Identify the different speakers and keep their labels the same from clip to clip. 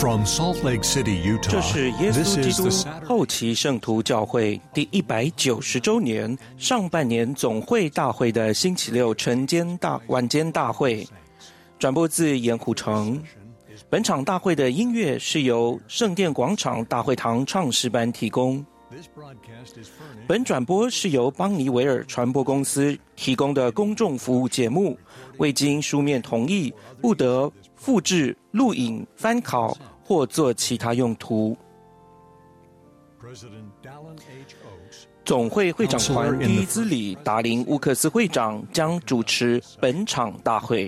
Speaker 1: From Salt Lake City, Utah,
Speaker 2: 这是耶稣基督后期圣徒教会第190周年上半年总会大会的星期六晚间大会，转播自盐湖城。本场大会的音乐是由圣殿广场大会堂唱诗班提供。本转播是由邦尼维尔传播公司提供的公众服务节目，未经书面同意，不得复制、录影、翻拷或做其他用途。总会会长团第一资理达林乌克斯会长将主持本场大会。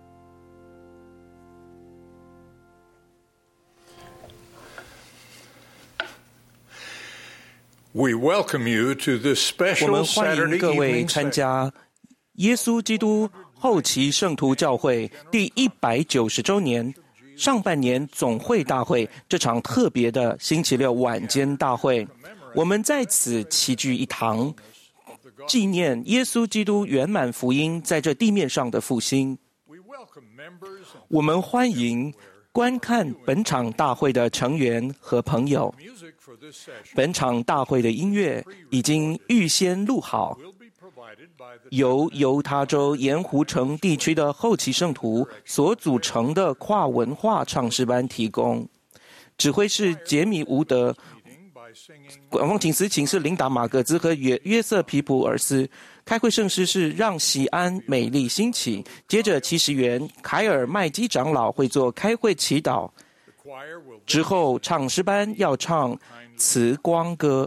Speaker 3: We welcome you to this
Speaker 2: 我
Speaker 3: special
Speaker 2: 们欢迎
Speaker 3: Saturday
Speaker 2: 各位
Speaker 3: evening
Speaker 2: 参
Speaker 3: session.
Speaker 2: 加耶稣基督后期圣徒教会第190周年上半年总会大会这场特别的星期六晚间大会。我们在此齐聚一堂，纪念耶稣基督圆满福音在这地面上的复兴。我们欢迎观看本场大会的成员和朋友。本场大会的音乐已经预先录好，由犹他州盐湖城地区的后期圣徒所组成的跨文化唱诗班提供。指挥是杰米·伍德，管风琴司琴是琳达·马格兹和约瑟·皮普尔斯。开会圣诗是让喜安美丽兴起。接着骑士员凯尔麦基长老会做开会祈祷，之后唱诗班要唱慈光歌。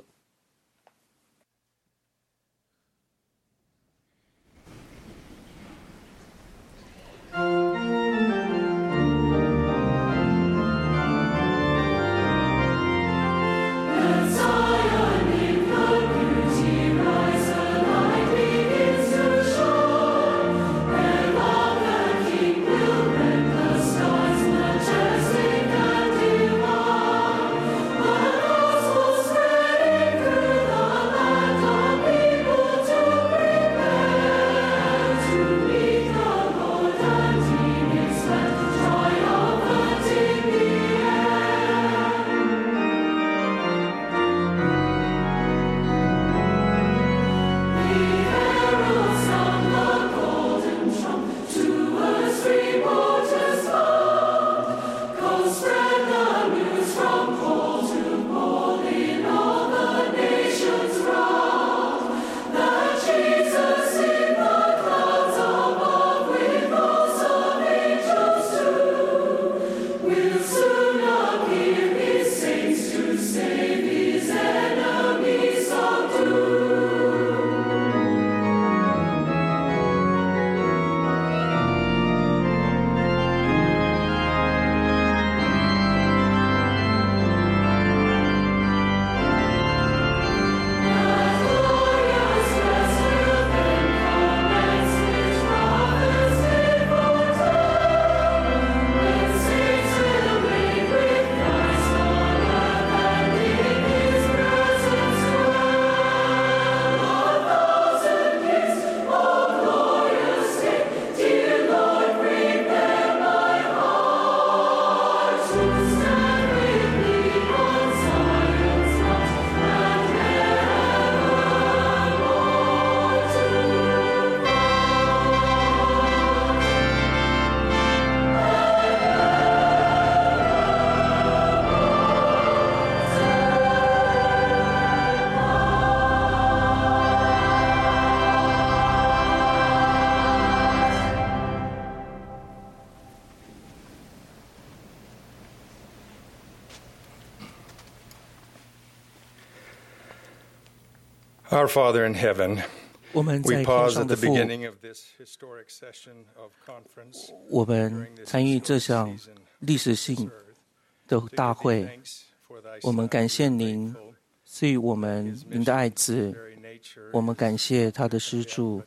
Speaker 3: Our Father in heaven,
Speaker 2: 我们在
Speaker 3: we
Speaker 2: 天
Speaker 3: pause
Speaker 2: 上
Speaker 3: at
Speaker 2: 的
Speaker 3: the
Speaker 2: 父，
Speaker 3: beginning of this historic session of conference
Speaker 2: 我们参与这项历史性的大会，我们感谢您赐予我们您的爱子，我们感谢他的施助，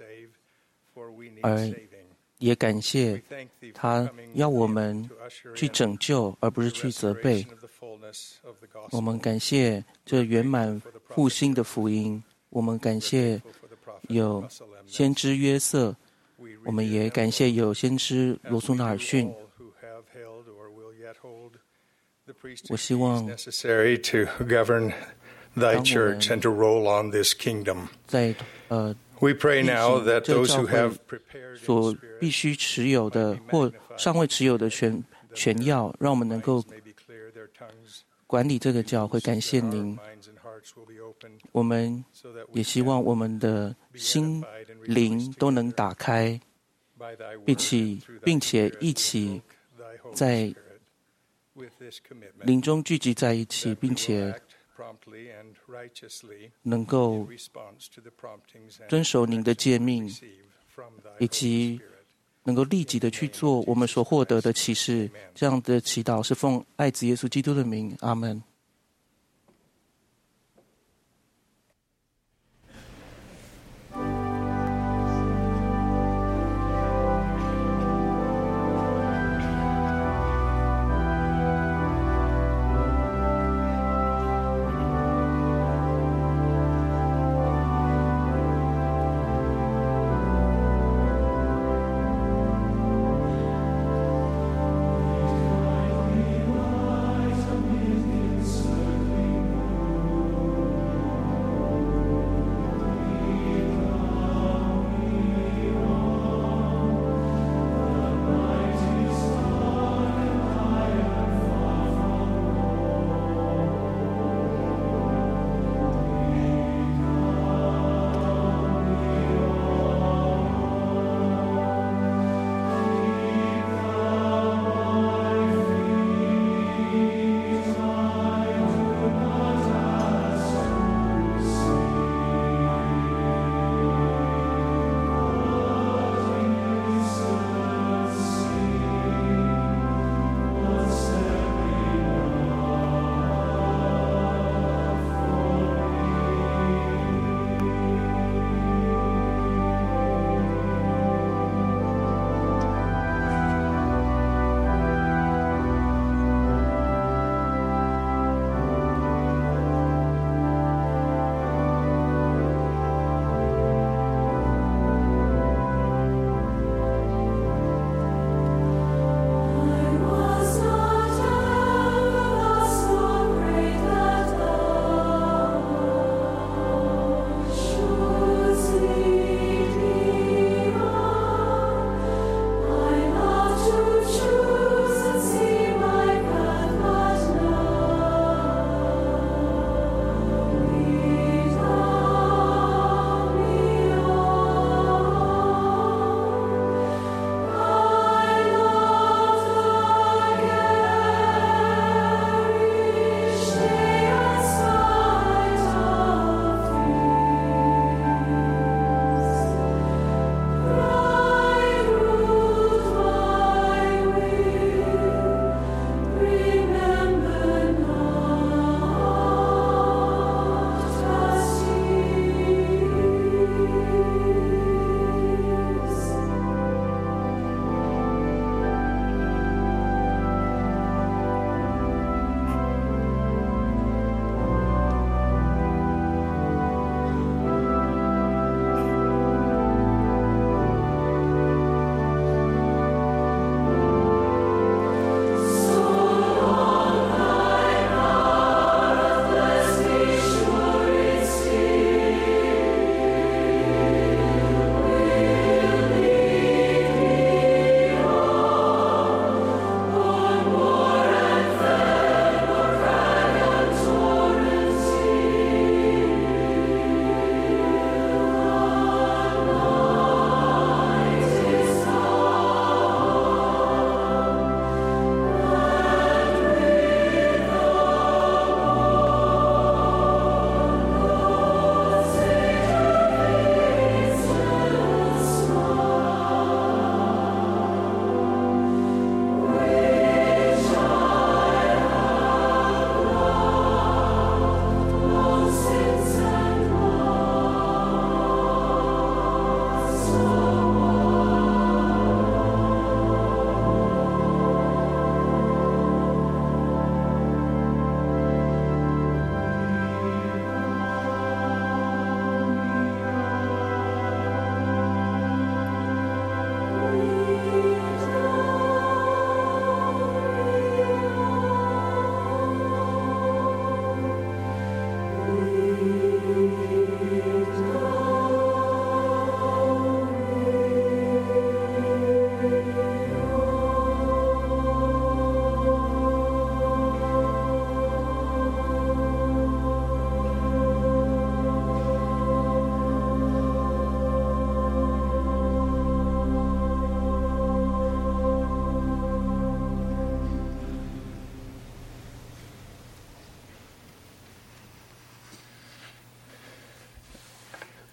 Speaker 2: 而也感谢他要我们去拯救，而不是去责备。我们感谢这圆满复兴的福音，我们感谢有先知约瑟，我们也感谢有先知罗苏纳尔逊。 我希望
Speaker 3: necessary to govern thy church and to roll on this kingdom.
Speaker 2: 在
Speaker 3: We pray
Speaker 2: 例
Speaker 3: now
Speaker 2: 行
Speaker 3: that
Speaker 2: 这个
Speaker 3: those
Speaker 2: 教
Speaker 3: who have
Speaker 2: 会
Speaker 3: prepared in
Speaker 2: 所
Speaker 3: spirit
Speaker 2: 必须持有的或尚未持有的权要，让我们能够
Speaker 3: may be clear, their tongues
Speaker 2: 管理这个教会。感谢
Speaker 3: our
Speaker 2: 您，
Speaker 3: minds and hearts will be opened
Speaker 2: 我们
Speaker 3: so that
Speaker 2: 也
Speaker 3: we
Speaker 2: 希望我们的心
Speaker 3: edified and
Speaker 2: 灵
Speaker 3: rejoiced
Speaker 2: 都能
Speaker 3: together
Speaker 2: 打开，
Speaker 3: by thy word
Speaker 2: 并
Speaker 3: and
Speaker 2: 且
Speaker 3: through thy
Speaker 2: 并且
Speaker 3: spirit
Speaker 2: 一
Speaker 3: we
Speaker 2: 起
Speaker 3: invoke thy Holy
Speaker 2: 在
Speaker 3: Spirit with this commitment
Speaker 2: 灵中聚集在一起，
Speaker 3: that we
Speaker 2: 并
Speaker 3: will
Speaker 2: 且
Speaker 3: act promptly and righteously
Speaker 2: 能够
Speaker 3: in response to the promptings and
Speaker 2: 遵守您的诫命，
Speaker 3: receive from thy
Speaker 2: 以
Speaker 3: Holy
Speaker 2: 及
Speaker 3: Spirit.
Speaker 2: 能够立即的去做我们所获得的启示。这样的祈祷是奉爱子耶稣基督的名，阿门。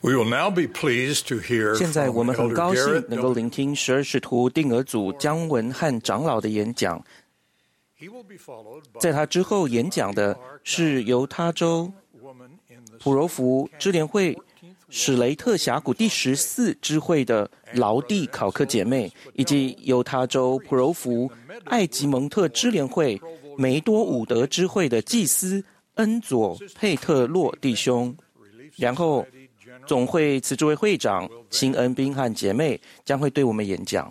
Speaker 3: We will now be pleased to hear
Speaker 2: 现在我们很
Speaker 3: from
Speaker 2: 高
Speaker 3: Elder
Speaker 2: 兴
Speaker 3: Garrett
Speaker 2: 能够聆听12使徒定额组姜文汉长老的演讲。
Speaker 3: He will be followed by
Speaker 2: 在他之后演讲的是犹他州
Speaker 3: woman in the
Speaker 2: 普柔福支联会史雷特峡谷第14支会的劳蒂考克姐妹，以及犹他州普柔福艾吉蒙特支联会梅多伍德支会的祭司恩佐佩特洛弟兄。然后总会慈支会会长辛恩宾和姐妹将会对我们演讲。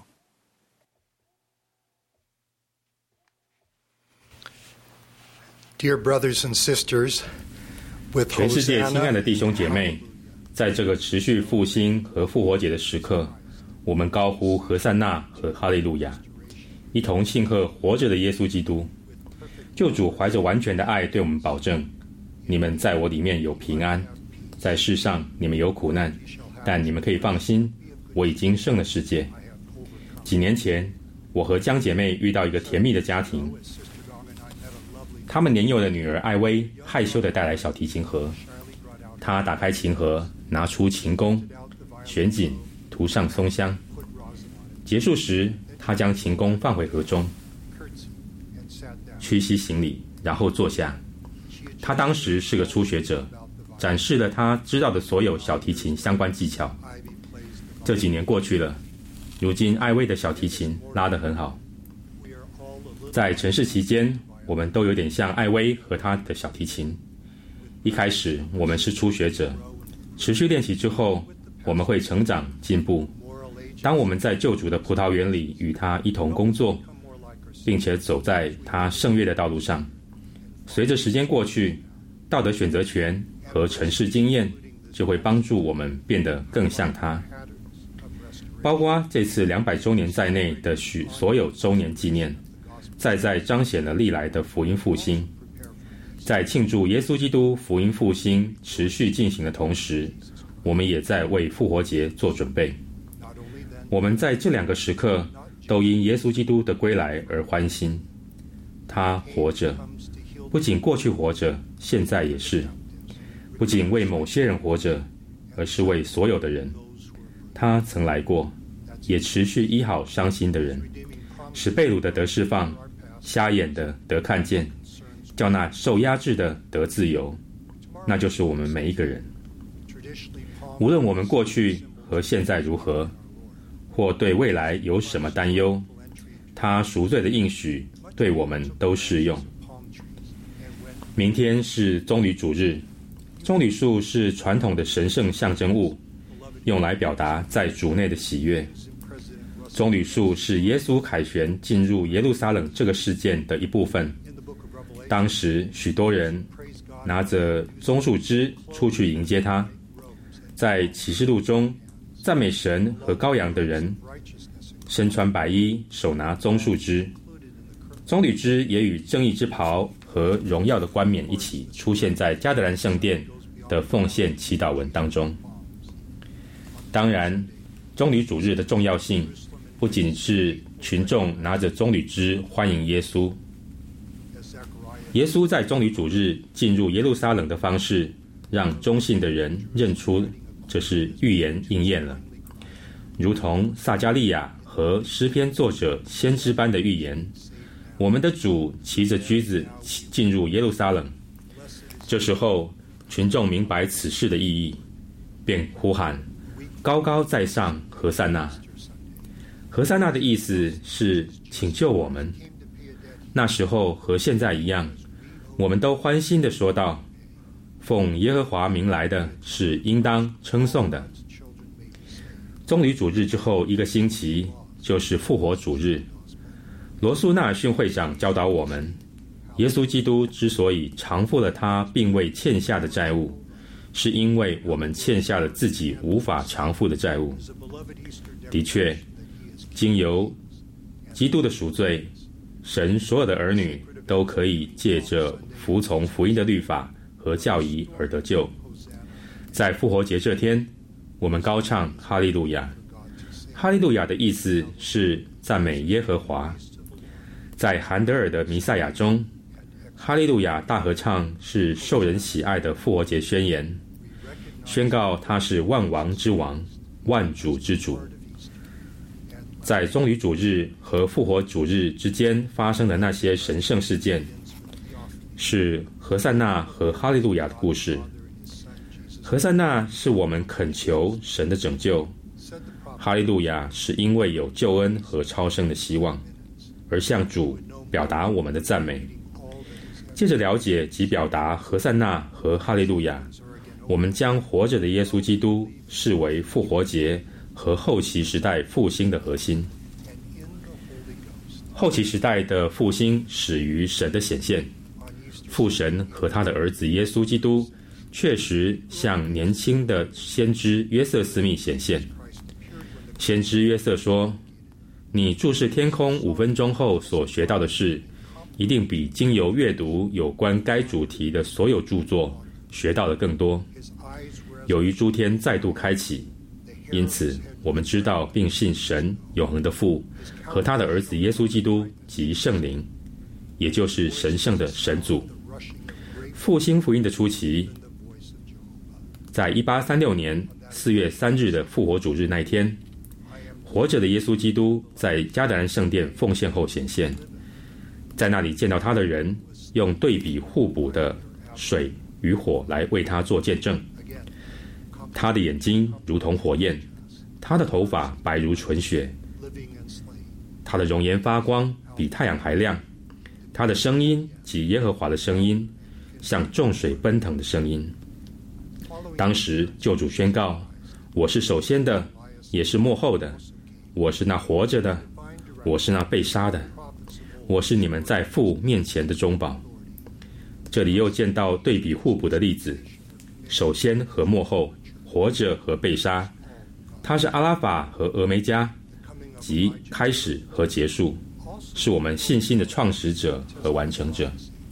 Speaker 4: Dear brothers and sisters, with
Speaker 5: 全世界亲爱
Speaker 4: Hosanna,
Speaker 5: 的弟兄姐妹，在这个持续复兴和复活节的时刻，我们高呼和散那和哈利路亚，一同庆贺活着的耶稣基督。救主怀着完全的爱对我们保证：你们在我里面有平安，在世上你们有苦难，但你们可以放心，我已经胜了世界。几年前，我和江姐妹遇到一个甜蜜的家庭，他们年幼的女儿艾薇害羞地带来小提琴盒，她打开琴盒，拿出琴弓、旋紧，涂上松香。结束时，她将琴弓放回盒中，屈膝行礼，然后坐下。她当时是个初学者，展示了她知道的所有小提琴相关技巧。这几年过去了，如今艾薇的小提琴拉得很好。在城市期间，我们都有点像艾薇和她的小提琴。一开始我们是初学者，持续练习之后，我们会成长进步。当我们在救主的葡萄园里与他一同工作，并且走在他圣约的道路上，随着时间过去，道德选择权和城市经验就会帮助我们变得更像他。包括这次200周年在内的所有周年纪念，在彰显了历来的福音复兴。在庆祝耶稣基督福音复兴持续进行的同时，我们也在为复活节做准备。我们在这2个时刻都因耶稣基督的归来而欢欣。他活着，不仅过去活着，现在也是；不仅为某些人活着，而是为所有的人。他曾来过，也持续医好伤心的人，使被掳的得释放，瞎眼的得看见，叫那受压制的得自由。那就是我们每一个人。无论我们过去和现在如何，或对未来有什么担忧，他赎罪的应许对我们都适用。明天是棕榈主日，棕榈树是传统的神圣象征物，用来表达在主内的喜悦。棕榈树是耶稣凯旋进入耶路撒冷这个事件的一部分。当时许多人拿着棕树枝出去迎接他。在启示录中，赞美神和羔羊的人身穿白衣，手拿棕树枝。棕榈枝也与正义之袍和荣耀的冠冕一起出现在加德兰圣殿的奉献祈祷文当中。当然，棕榈主日的重要性不仅是群众拿着棕榈枝欢迎耶稣。耶稣在棕榈主日进入耶路撒冷的方式，让忠信的人认出这是预言应验了，如同撒迦利亚和诗篇作者先知般的预言。我们的主骑着驹子进入耶路撒冷，这时候群众明白此事的意义，便呼喊高高在上和散那。和散那的意思是请救我们。那时候和现在一样，我们都欢欣地说道，奉耶和华名来的是应当称颂的。棕榈主日之后1个星期就是复活主日。罗素纳尔逊会长教导我们，耶稣基督之所以偿付了他并未欠下的债务，是因为我们欠下了自己无法偿付的债务。的确，经由基督的赎罪，神所有的儿女都可以借着服从福音的律法和教义而得救。在复活节这天，我们高唱哈利路亚。哈利路亚的意思是赞美耶和华。在韩德尔的弥赛亚中，哈利路亚大合唱是受人喜爱的复活节宣言。 宣告他是万王之王，万主之主。在棕榈主日和复活主日之间发生的那些神圣事件，是何塞纳和哈利路亚的故事。何塞纳是我们恳求神的拯救，哈利路亚是因为有救恩和超生的希望，而向主表达我们的赞美。借着了解及表达何塞纳和哈利路亚，我们将活着的耶稣基督视为复活节和后期时代复兴的核心。后期时代的复兴始于神的显现，父神和他的儿子耶稣基督确实向年轻的先知约瑟斯密显现。先知约瑟说，你注视天空5分钟后所学到的事，一定比经由阅读有关该主题的所有著作学到的更多。由于诸天再度开启，因此我们知道并信神永恒的父和他的儿子耶稣基督及圣灵，也就是神圣的神祖。复兴福音的初期，在1836年4月3日的复活主日那一天，活着的耶稣基督在加德兰圣殿奉献后显现。在那里见到他的人用对比互补的水与火来为他做见证。他的眼睛如同火焰，他的头发白如纯雪，他的容颜发光，比太阳还亮。他的声音及耶和华的声音，像众水奔腾的声音。当时救主宣告，我是首先的，也是末后的，我是那活着的，我是那被杀的，我是你们在父面前的中保。这里又见到对比互补的例子，首先和末后，活着和被杀。他是阿拉法和俄梅加，即开始和结束，是我们信心的创始者和完成者。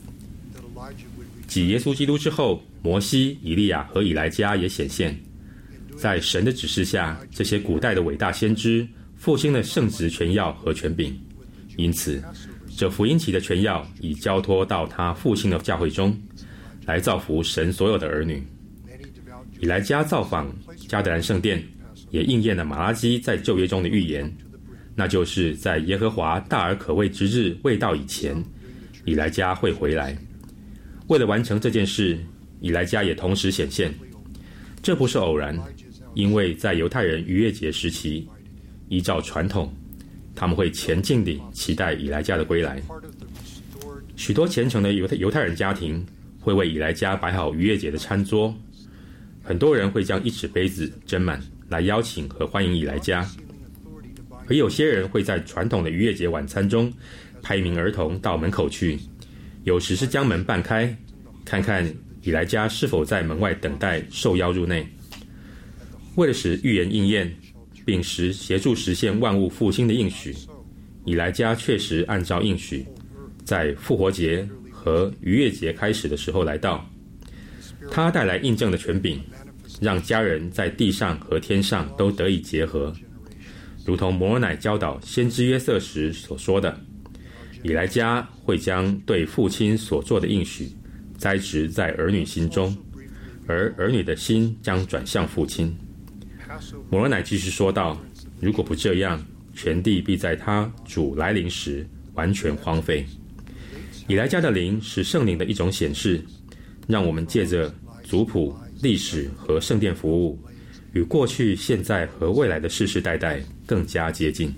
Speaker 5: 继耶稣基督之后，摩西、以利亚和以莱加也显现。在神的指示下，这些古代的伟大先知复兴了圣职权要和权柄，因此这福音期的权要已交托到他复兴的教会中，来造福神所有的儿女。以莱加造访加德兰圣殿，也应验了马拉基在旧约中的预言，那就是在耶和华大而可畏之日未到以前，以莱加会回来。为了完成这件事，以莱加也同时显现。这不是偶然，因为在犹太人逾越节时期，依照传统，他们会前进地期待以莱加的归来。许多虔诚的犹太人家庭会为以莱加摆好逾越节的餐桌，很多人会将1纸杯子斟满来邀请和欢迎以莱加，而有些人会在传统的逾越节晚餐中派一名儿童到门口去，有时是将门半开，看看以莱加是否在门外等待受邀入内。为了使预言应验，并协助实现万物复兴的应许，以莱加确实按照应许，在复活节和逾越节开始的时候来到。他带来印证的权柄，让家人在地上和天上都得以结合，如同摩尔乃教导先知约瑟时所说的，以莱加会将对父亲所做的应许栽植在儿女心中，而儿女的心将转向父亲。摩尔乃继续说道，如果不这样，全地必在他主来临时完全荒废。以莱加的灵是圣灵的一种显示，让我们借着族谱、历史和圣殿服务，与过去、现在和未来的世世代代更加接近。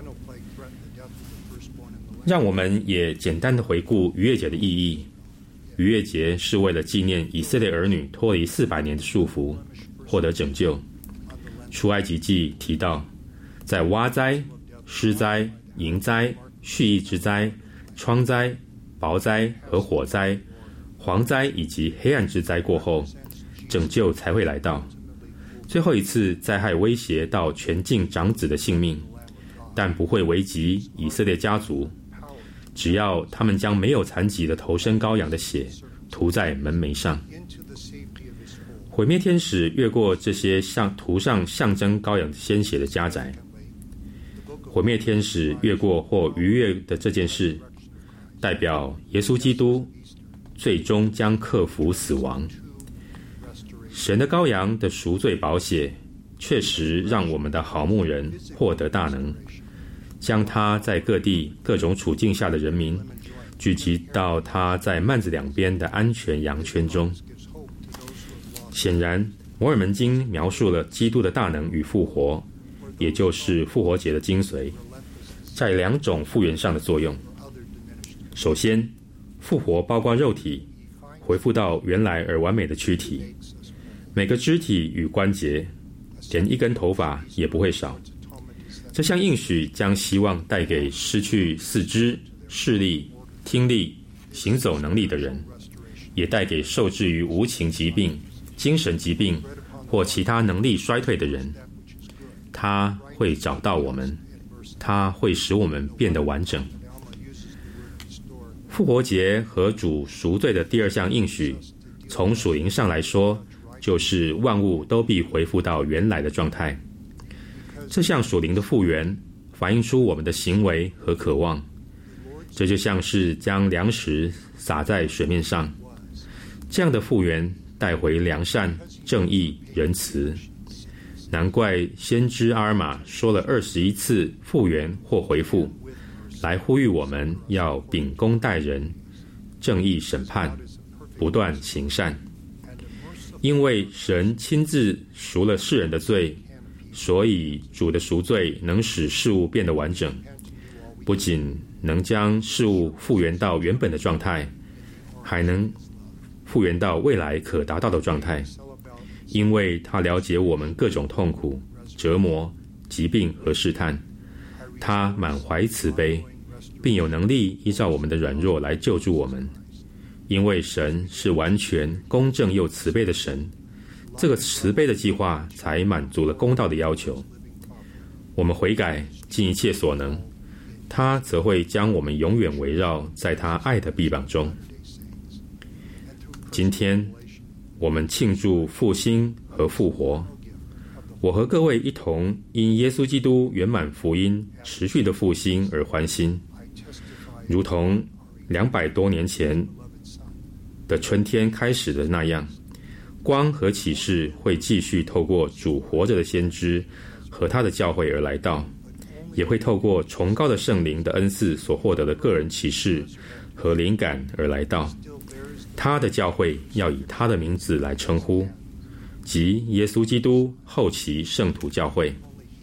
Speaker 5: 让我们也简单的回顾逾越节的意义。逾越节是为了纪念以色列儿女脱离400年的束缚，获得拯救。出埃及记提到，在洼灾、湿灾、蝇灾、蓄意之灾、疮灾、雹灾和火灾、蝗灾以及黑暗之灾过后，拯救才会来到。最后一次灾害威胁到全境长子的性命，但不会危及以色列家族，只要他们将没有残疾的头生羔羊的血涂在门楣上。毁灭天使越过这些涂上象征羔羊鲜血的家宅。毁灭天使越过或逾越的这件事，代表耶稣基督最终将克服死亡。 神的羔羊的赎罪宝血确实让我们的好牧人获得大能，将他在各地各种处境下的人民聚集到他在幔子两边的安全羊圈中。显然，摩尔门经描述了基督的大能与复活，也就是复活节的精髓，在两种复原上的作用。首先，复活包括肉体恢复到原来而完美的躯体，每个肢体与关节，连一根头发也不会少。这项应许将希望带给失去四肢、视力、听力、行走能力的人，也带给受制于无情疾病、精神疾病或其他能力衰退的人。他会找到我们，他会使我们变得完整。复活节和主赎罪的第二项应许，从属灵上来说，就是万物都必恢复到原来的状态。这项属灵的复原反映出我们的行为和渴望，这就像是将粮食撒在水面上。这样的复原带回良善、正义、仁慈。难怪先知阿尔玛说了21次复原或回复，来呼吁我们要秉公待人，正义审判，不断行善。因为神亲自赎了世人的罪，所以主的赎罪能使事物变得完整，不仅能将事物复原到原本的状态，还能复原到未来可达到的状态。因为他了解我们各种痛苦、折磨、疾病和试探，他满怀慈悲，并有能力依照我们的软弱来救助我们。因为神是完全公正又慈悲的神，这个慈悲的计划才满足了公道的要求。我们悔改，尽一切所能，他则会将我们永远围绕在他爱的臂膀中。今天我们庆祝复兴和复活，我和各位一同因耶稣基督圆满福音持续的复兴而欢欣，如同200多年前的春天开始的那样，光和启示会继续透过主活着的先知和他的教会而来到，也会透过崇高的圣灵的恩赐所获得的个人启示和灵感而来到。他的教会要以他的名字来称呼，即耶稣基督后期圣徒教会。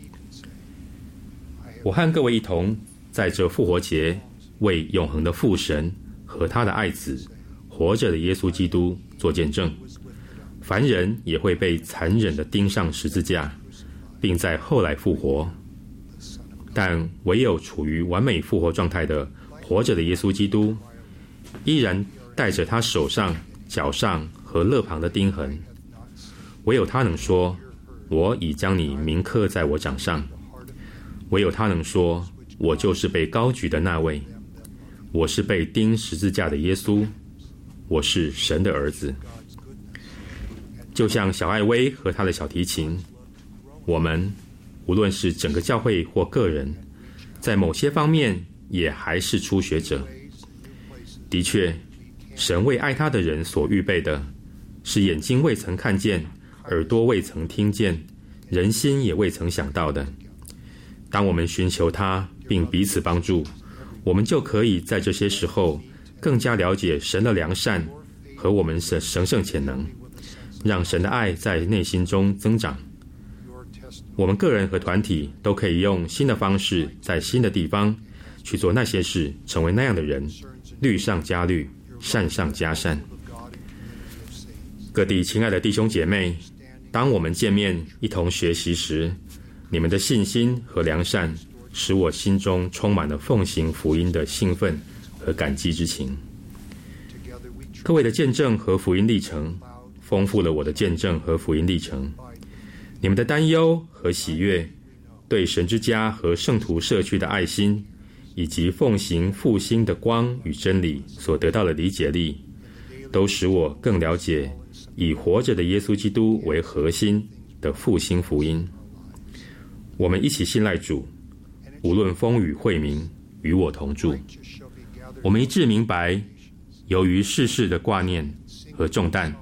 Speaker 5: 我和各位一同在这复活节为永恒的父神和他的爱子活着的耶稣基督做见证。凡人也会被残忍地钉上十字架，并在后来复活，但唯有处于完美复活状态的活着的耶稣基督，依然带着他手上、脚上和肋旁的钉痕。唯有他能说，我已将你铭刻在我掌上。唯有他能说，我就是被高举的那位，我是被钉十字架的耶稣，我是神的儿子。就像小艾薇和他的小提琴，我们无论是整个教会或个人，在某些方面也还是初学者。的确，神为爱他的人所预备的，是眼睛未曾看见，耳朵未曾听见，人心也未曾想到的。当我们寻求他并彼此帮助，我们就可以在这些时候更加了解神的良善和我们的神圣潜能，让神的爱在内心中增长。我们个人和团体都可以用新的方式，在新的地方去做那些事，成为那样的人，律上加律，善上加善。各地亲爱的弟兄姐妹，当我们见面一同学习时，你们的信心和良善使我心中充满了奉行福音的兴奋和感激之情。各位的见证和福音历程丰富了我的见证和福音历程。你们的担忧和喜悦，对神之家和圣徒社区的爱心，以及奉行复兴的光与真理所得到的理解力，都使我更了解以活着的耶稣基督为核心的复兴福音。我们一起信赖主，无论风雨晦明，与我同住。我们一致明白，由于世事的挂念和重担，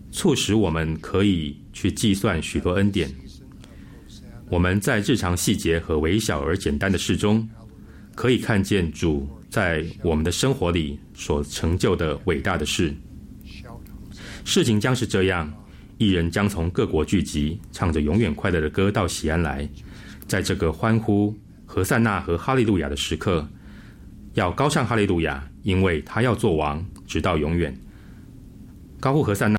Speaker 5: 促使我们可以去计算许多恩典。我们在日常细节和微小而简单的事中，可以看见主在我们的生活里所成就的伟大的事。事情将是这样，艺人将从各国聚集，唱着永远快乐的歌到喜安来。在这个欢呼和散那和哈利路亚的时刻，要高唱哈利路亚，因为他要做王，直到永远。高呼和散那。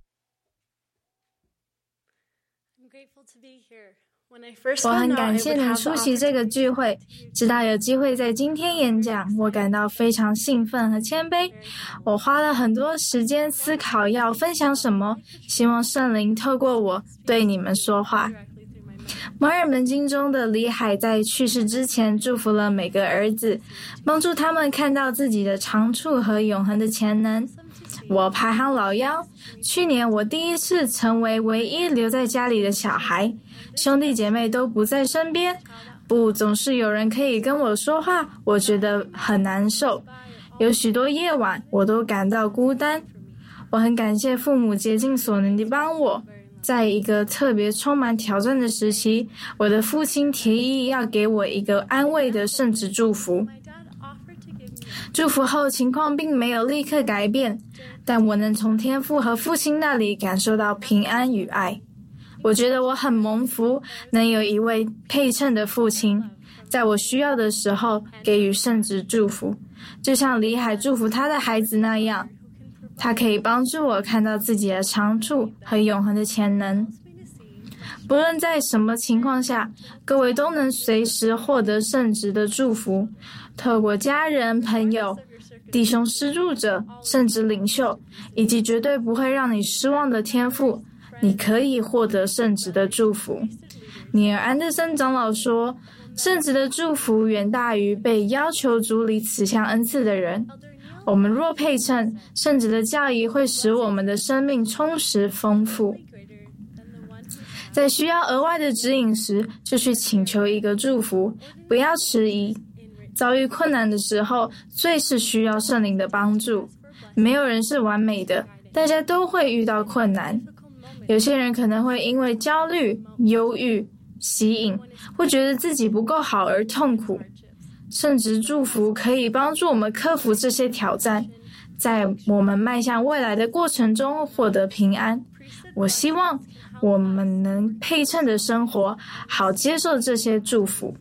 Speaker 6: 我很感谢能出席这个聚会，直到有机会在今天演讲，我感到非常兴奋和谦卑。我花了很多时间思考要分享什么，希望圣灵透过我对你们说话。摩尔门经中的李海在去世之前祝福了每个儿子，帮助他们看到自己的长处和永恒的潜能。我排行老幺，去年我第一次成为唯一留在家里的小孩，兄弟姐妹都不在身边，不总是有人可以跟我说话，我觉得很难受。有许多夜晚我都感到孤单。我很感谢父母竭尽所能地帮我。在一个特别充满挑战的时期，我的父亲提议要给我一个安慰的圣旨祝福。祝福后情况并没有立刻改变，但我能从天父和父亲那里感受到平安与爱。我觉得我很蒙福，能有一位配称的父亲，在我需要的时候给予圣旨祝福，就像李海祝福他的孩子那样。他可以帮助我看到自己的长处和永恒的潜能。不论在什么情况下，各位都能随时获得圣旨的祝福，透过家人、朋友、弟兄施助者、圣旨领袖，以及绝对不会让你失望的天父，你可以获得圣旨的祝福。尼尔·安德森长老说，圣旨的祝福远大于被要求主理此项恩赐的人。我们若配称，圣旨的教义会使我们的生命充实丰富。在需要额外的指引时，就去请求一个祝福，不要迟疑。遭遇困难的时候，最是需要圣灵的帮助。没有人是完美的，大家都会遇到困难。有些人可能会因为焦虑、忧郁、吸引，会觉得自己不够好而痛苦。圣旨祝福可以帮助我们克服这些挑战，在我们迈向未来的过程中获得平安。我希望我们能配称的生活，好接受这些祝福。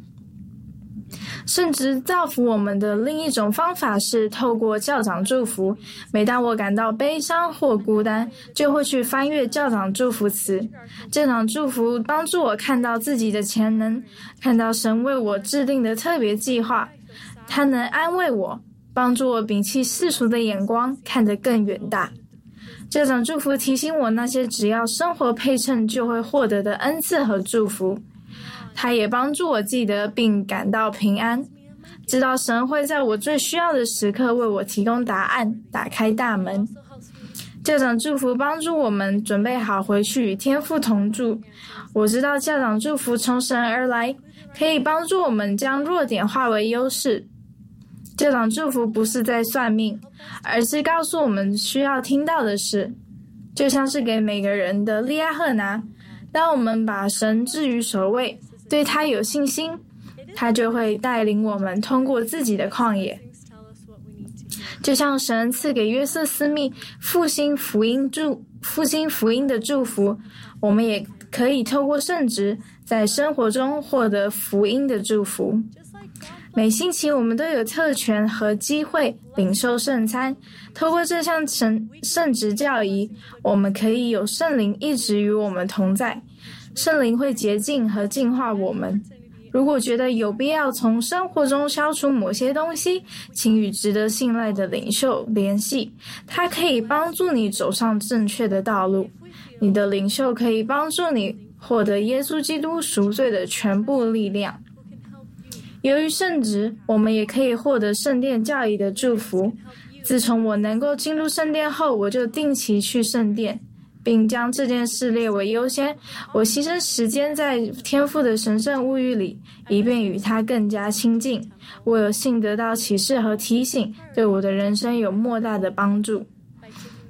Speaker 6: 圣旨造福我们的另一种方法是透过教长祝福。每当我感到悲伤或孤单，就会去翻阅教长祝福词。教长祝福帮助我看到自己的潜能，看到神为我制定的特别计划。它能安慰我，帮助我摒弃世俗的眼光，看得更远大。教长祝福提醒我那些只要生活配称就会获得的恩赐和祝福。它也帮助我记得并感到平安，知道神会在我最需要的时刻为我提供答案，打开大门。教长祝福帮助我们准备好回去与天父同住。我知道教长祝福从神而来，可以帮助我们将弱点化为优势。教长祝福不是在算命，而是告诉我们需要听到的事，就像是给每个人的利亚赫拿。当我们把神置于首位，对他有信心，他就会带领我们通过自己的旷野。就像神赐给约瑟斯密复兴福音的祝福，我们也可以透过圣旨在生活中获得福音的祝福。每星期我们都有特权和机会领受圣餐，透过这项圣旨教义，我们可以有圣灵一直与我们同在。圣灵会洁净和净化我们。如果觉得有必要从生活中消除某些东西，请与值得信赖的领袖联系，他可以帮助你走上正确的道路。你的领袖可以帮助你获得耶稣基督赎罪的全部力量。由于圣旨，我们也可以获得圣殿教义的祝福。自从我能够进入圣殿后，我就定期去圣殿，并将这件事列为优先。我牺牲时间在天父的神圣屋宇里，以便与他更加亲近。我有幸得到启示和提醒，对我的人生有莫大的帮助。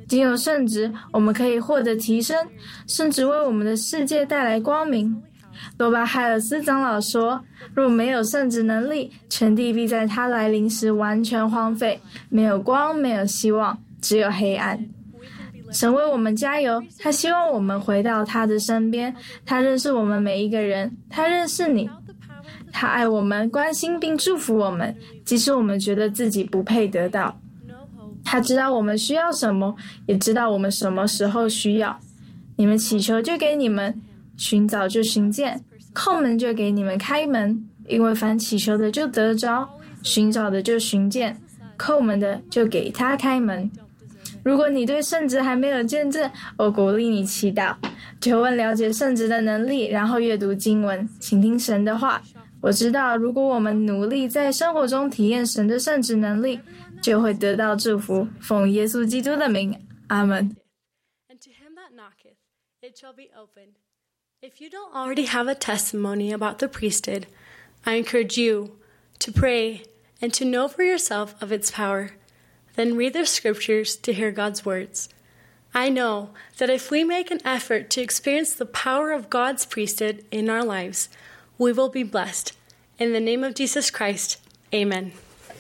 Speaker 6: 仅有圣职，我们可以获得提升，甚至为我们的世界带来光明。罗巴海尔斯长老说，若没有圣职能力，全地必在他来临时完全荒废，没有光，没有希望，只有黑暗。神为我们加油，他希望我们回到他的身边，他认识我们每一个人，他认识你，他爱我们，关心并祝福我们，即使我们觉得自己不配得到。他知道我们需要什么，也知道我们什么时候需要。你们祈求就给你们，寻找就寻见，叩门就给你们开门，因为凡祈求的就得着，寻找的就寻见，叩门的就给他开门。如果你对圣职还没有见证，我鼓励你祈祷，求问了解圣职的能力，然后阅读经文，倾听神的话。我知道，如果我们努力在生活中体验神的圣职能力，就会得到祝福。奉耶稣基督的名，阿门。
Speaker 7: If you don't already have a testimony about the priesthood, I encourage you to pray and to know for yourself of its power. Then read the scriptures to hear God's words. I know that if we make an effort to experience the power of God's priesthood in our lives, we will be blessed. In the name of Jesus Christ, amen.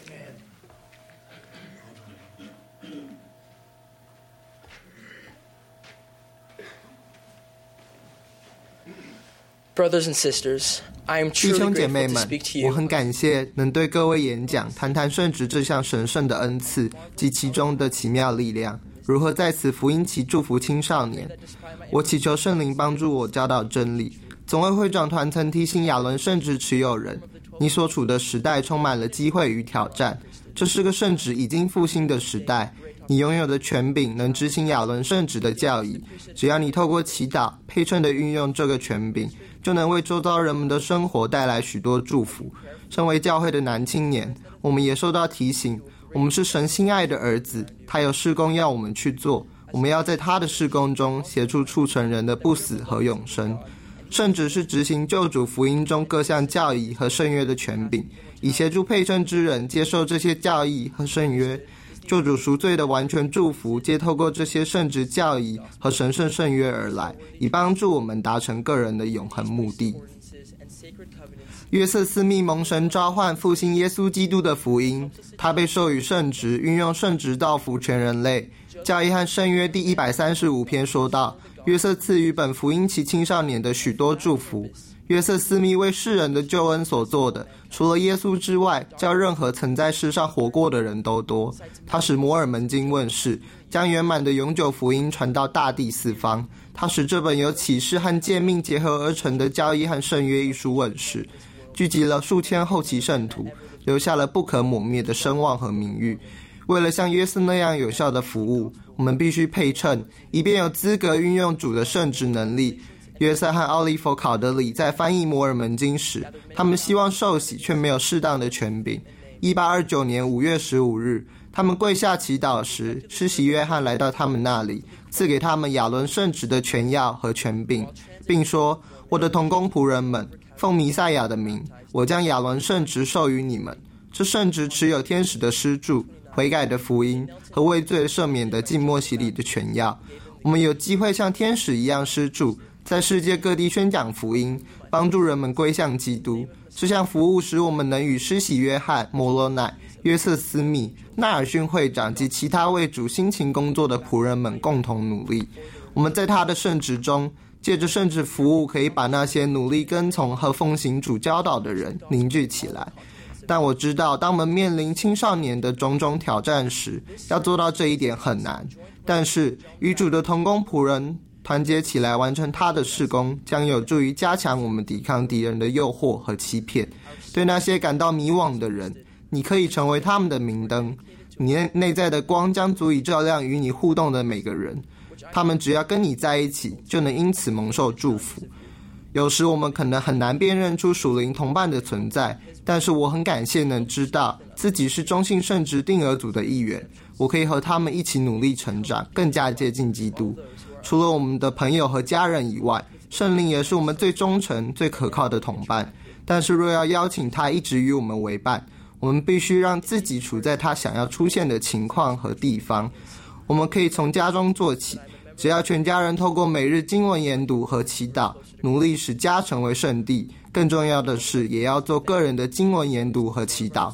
Speaker 8: Brothers and sisters, I am
Speaker 9: 弟
Speaker 8: truly
Speaker 9: 兄姐妹
Speaker 8: grateful to
Speaker 9: 们，
Speaker 8: speak to
Speaker 9: 我
Speaker 8: you.
Speaker 9: 很感谢能对各位演讲，谈谈圣职这项神圣的恩赐及其中的奇妙力量，如何在此福音期祝福青少年。我祈求圣灵帮助我教导真理。总会会长团曾提醒亚伦圣职持有人，你所处的时代充满了机会与挑战，这是个圣职已经复兴的时代。你拥有的权柄能执行亚伦圣职的教义，只要你透过祈祷配称的运用这个权柄，就能为周遭人们的生活带来许多祝福。身为教会的男青年，我们也受到提醒，我们是神心爱的儿子，他有事工要我们去做，我们要在他的事工中协助促成人的不死和永生。圣职是执行救主福音中各项教义和圣约的权柄，以协助配称之人接受这些教义和圣约。救主赎罪的完全祝福皆透过这些圣职教义和神圣圣约而来，以帮助我们达成个人的永恒目的。约瑟斯密蒙神召唤复兴耶稣基督的福音，他被授予圣职，运用圣职造福全人类。教义和圣约第135篇说道，约瑟赐予本福音期青少年的许多祝福。约瑟斯密为世人的救恩所做的，除了耶稣之外，较任何曾在世上活过的人都多。他使摩尔门经问世，将圆满的永久福音传到大地四方。他使这本由启示和诫命结合而成的教义和圣约一书问世，聚集了数千后期圣徒，留下了不可抹灭的声望和名誉。为了像约瑟那样有效的服务，我们必须配称，以便有资格运用主的圣职能力。约瑟和奥利弗考德里在翻译摩尔门经时，他们希望受洗却没有适当的权柄。1829年5月15日，他们跪下祈祷时，施洗约翰来到他们那里，赐给他们亚伦圣职的权要和权柄，并说：我的同工仆人们，奉弥赛亚的名，我将亚伦圣职授予你们。这圣职持有天使的施助、悔改的福音和为罪赦免的浸没洗礼的权要。我们有机会像天使一样施助，在世界各地宣讲福音，帮助人们归向基督。这项服务使我们能与施洗约翰、摩罗乃、约瑟斯密、纳尔逊会长及其他为主辛勤工作的仆人们共同努力。我们在他的圣职中，借着圣职服务，可以把那些努力跟从和奉行主教导的人凝聚起来。但我知道，当我们面临青少年的种种挑战时，要做到这一点很难。但是与主的同工仆人团结起来完成他的事工，将有助于加强我们抵抗敌人的诱惑和欺骗。对那些感到迷惘的人，你可以成为他们的明灯，你内在的光将足以照亮与你互动的每个人，他们只要跟你在一起，就能因此蒙受祝福。有时我们可能很难辨认出属灵同伴的存在，但是我很感谢能知道自己是中信圣职定额组的一员，我可以和他们一起努力成长，更加接近基督。除了我们的朋友和家人以外，圣灵也是我们最忠诚、最可靠的同伴。但是若要邀请他一直与我们为伴，我们必须让自己处在他想要出现的情况和地方。 我们可以从家中做起，只要全家人透过每日经文研读和祈祷，努力使家成为圣地。更重要的是，也要做个人的经文研读和祈祷。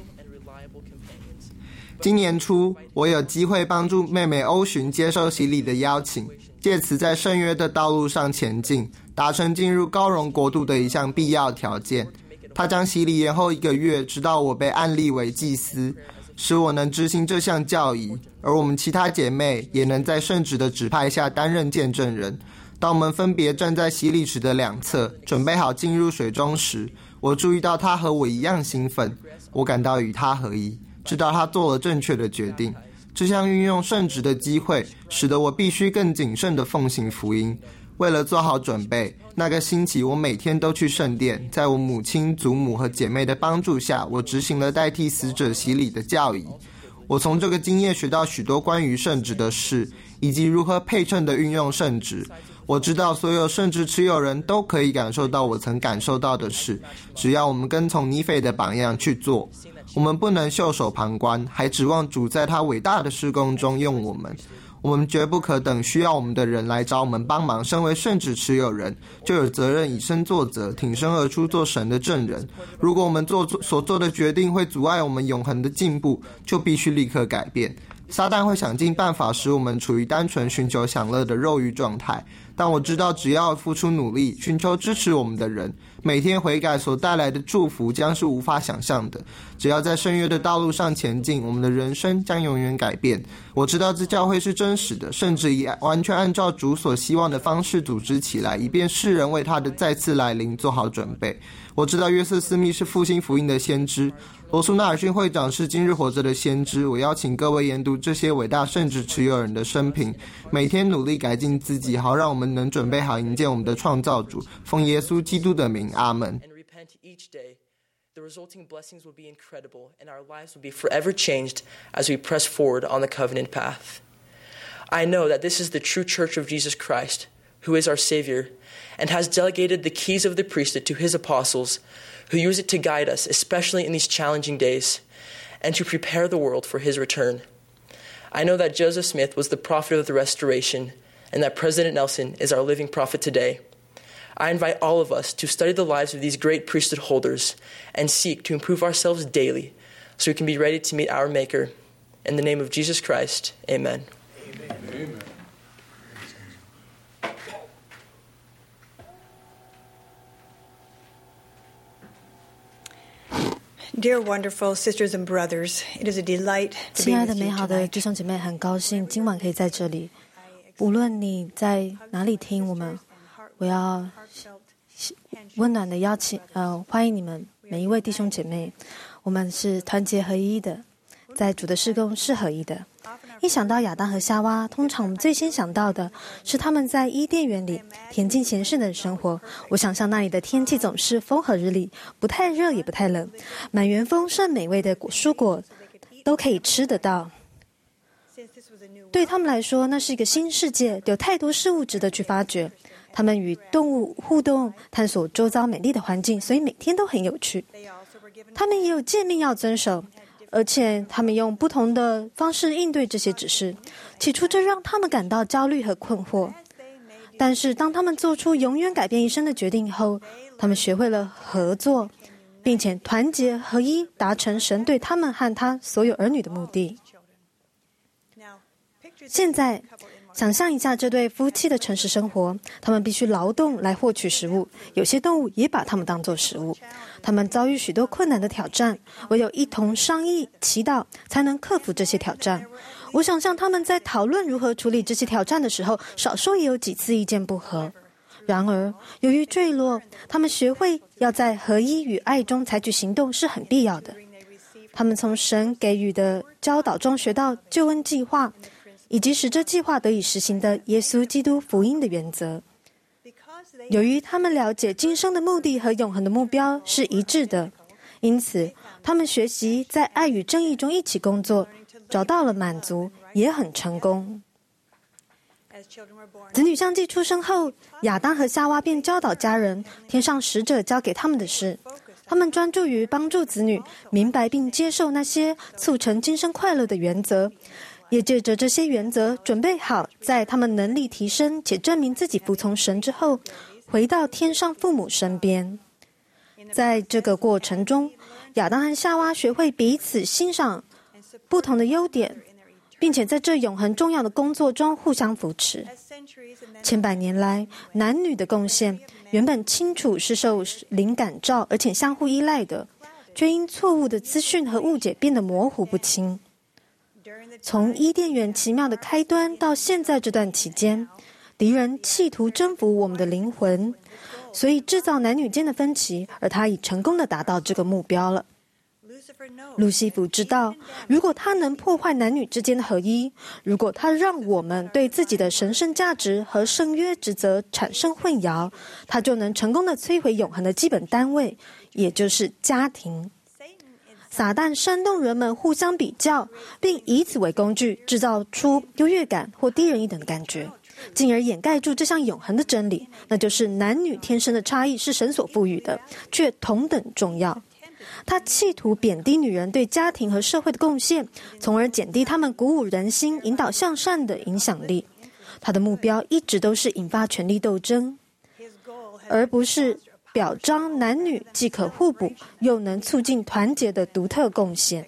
Speaker 9: 今年初，我有机会帮助妹妹欧寻接受洗礼的邀请，借此在圣约的道路上前进，达成进入高荣国度的一项必要条件。她将洗礼延后1个月，直到我被按立为祭司，使我能执行这项教义，而我们其他姐妹也能在圣旨的指派下担任见证人。当我们分别站在洗礼池的两侧，准备好进入水中时，我注意到她和我一样兴奋，我感到与她合一，知道她做了正确的决定。这项运用圣旨的机会，使得我必须更谨慎地奉行福音。为了做好准备，那个星期我每天都去圣殿，在我母亲、祖母和姐妹的帮助下，我执行了代替死者洗礼的教义。我从这个经验学到许多关于圣旨的事，以及如何配称地运用圣旨。我知道所有圣旨持有人都可以感受到我曾感受到的事，只要我们跟从尼斐的榜样去做。我们不能袖手旁观，还指望主在他伟大的事工中用我们。我们绝不可等需要我们的人来找我们帮忙。身为圣旨持有人，就有责任以身作则，挺身而出做神的证人。如果我们所做的决定会阻碍我们永恒的进步，就必须立刻改变。撒旦会想尽办法使我们处于单纯寻求享乐的肉欲状态，但我知道只要付出努力，寻求支持我们的人，每天悔改所带来的祝福将是无法想象的。只要在圣约的道路上前进，我们的人生将永远改变。我知道这教会是真实的，甚至以完全按照主所希望的方式组织起来，以便世人为他的再次来临做好准备。我知道约瑟斯密是复兴福音的先知，罗苏纳尔逊会长是今日活着的先知。我邀请各位研读这些伟大圣旨持有人的生平，每天努力改进自己，好让我们能准备好迎接我们的创造主。奉耶稣基督的名，阿们。
Speaker 8: The resulting blessings will be incredible, and our lives will be forever changed as we press forward on the covenant path. I know that this is the true church of Jesus Christ, who is our Savior, and has delegated the keys of the priesthood to his apostles, who use it to guide us, especially in these challenging days, and to prepare the world for his return. I know that Joseph Smith was the prophet of the Restoration, and that President Nelson is our living prophet today.I invite all of us to study the lives of these great priesthood holders and seek to improve ourselves daily so we can be ready to meet our Maker. In the name of Jesus Christ, amen. Amen.
Speaker 10: Dear wonderful sisters and brothers, it is a delight to be with you tonight.
Speaker 11: 亲爱的美好的弟兄姐妹，很高兴今晚可以在这里。无论你在哪里听我们，我要温暖的邀请，欢迎你们每一位弟兄姐妹。我们是团结合一的，在主的事工是合一的。一想到亚当和夏娃，通常我们最先想到的是他们在伊甸园里恬静闲适的生活。我想象那里的天气总是风和日丽，不太热也不太冷，满园丰盛美味的蔬果都可以吃得到。对他们来说，那是一个新世界，有太多事物值得去发掘。他们与动物互动，探索周遭美丽的环境，所以每天都很有趣。他们也有诫命要遵守，而且他们用不同的方式应对这些指示。起初这让他们感到焦虑和困惑，但是当他们做出永远改变一生的决定后，他们学会了合作，并且团结合一，达成神对他们和他所有儿女的目的。现在想象一下这对夫妻的诚实生活，他们必须劳动来获取食物，有些动物也把他们当作食物。他们遭遇许多困难的挑战，唯有一同商议、祈祷，才能克服这些挑战。我想象他们在讨论如何处理这些挑战的时候，少说也有几次意见不合。然而，由于坠落，他们学会要在合一与爱中采取行动是很必要的。他们从神给予的教导中学到救恩计划，以及使这计划得以实行的耶稣基督福音的原则。由于他们了解今生的目的和永恒的目标是一致的，因此他们学习在爱与正义中一起工作，找到了满足，也很成功。子女相继出生后，亚当和夏娃便教导家人天上使者交给他们的事。他们专注于帮助子女明白并接受那些促成今生快乐的原则， 也借着这些原则，准备好在他们能力提升且证明自己服从神之后，回到天上父母身边。在这个过程中，亚当和夏娃学会彼此欣赏不同的优点，并且在这永恒重要的工作中互相扶持。千百年来，男女的贡献原本清楚是受灵感召，而且相互依赖的，却因错误的资讯和误解变得模糊不清。从伊甸园奇妙的开端到现在这段期间，敌人企图征服我们的灵魂，所以制造男女间的分歧，而他已成功地达到这个目标了。路西弗知道，如果他能破坏男女之间的合一，如果他让我们对自己的神圣价值和圣约职责产生混淆，他就能成功地摧毁永恒的基本单位，也就是家庭。撒旦煽动人们互相比较，并以此为工具制造出优越感或低人一等的感觉，进而掩盖住这项永恒的真理，那就是男女天生的差异是神所赋予的，却同等重要。他企图贬低女人对家庭和社会的贡献，从而减低他们鼓舞人心、引导向善的影响力。他的目标一直都是引发权力斗争，而不是表彰男女既可互补又能促进团结的独特贡献。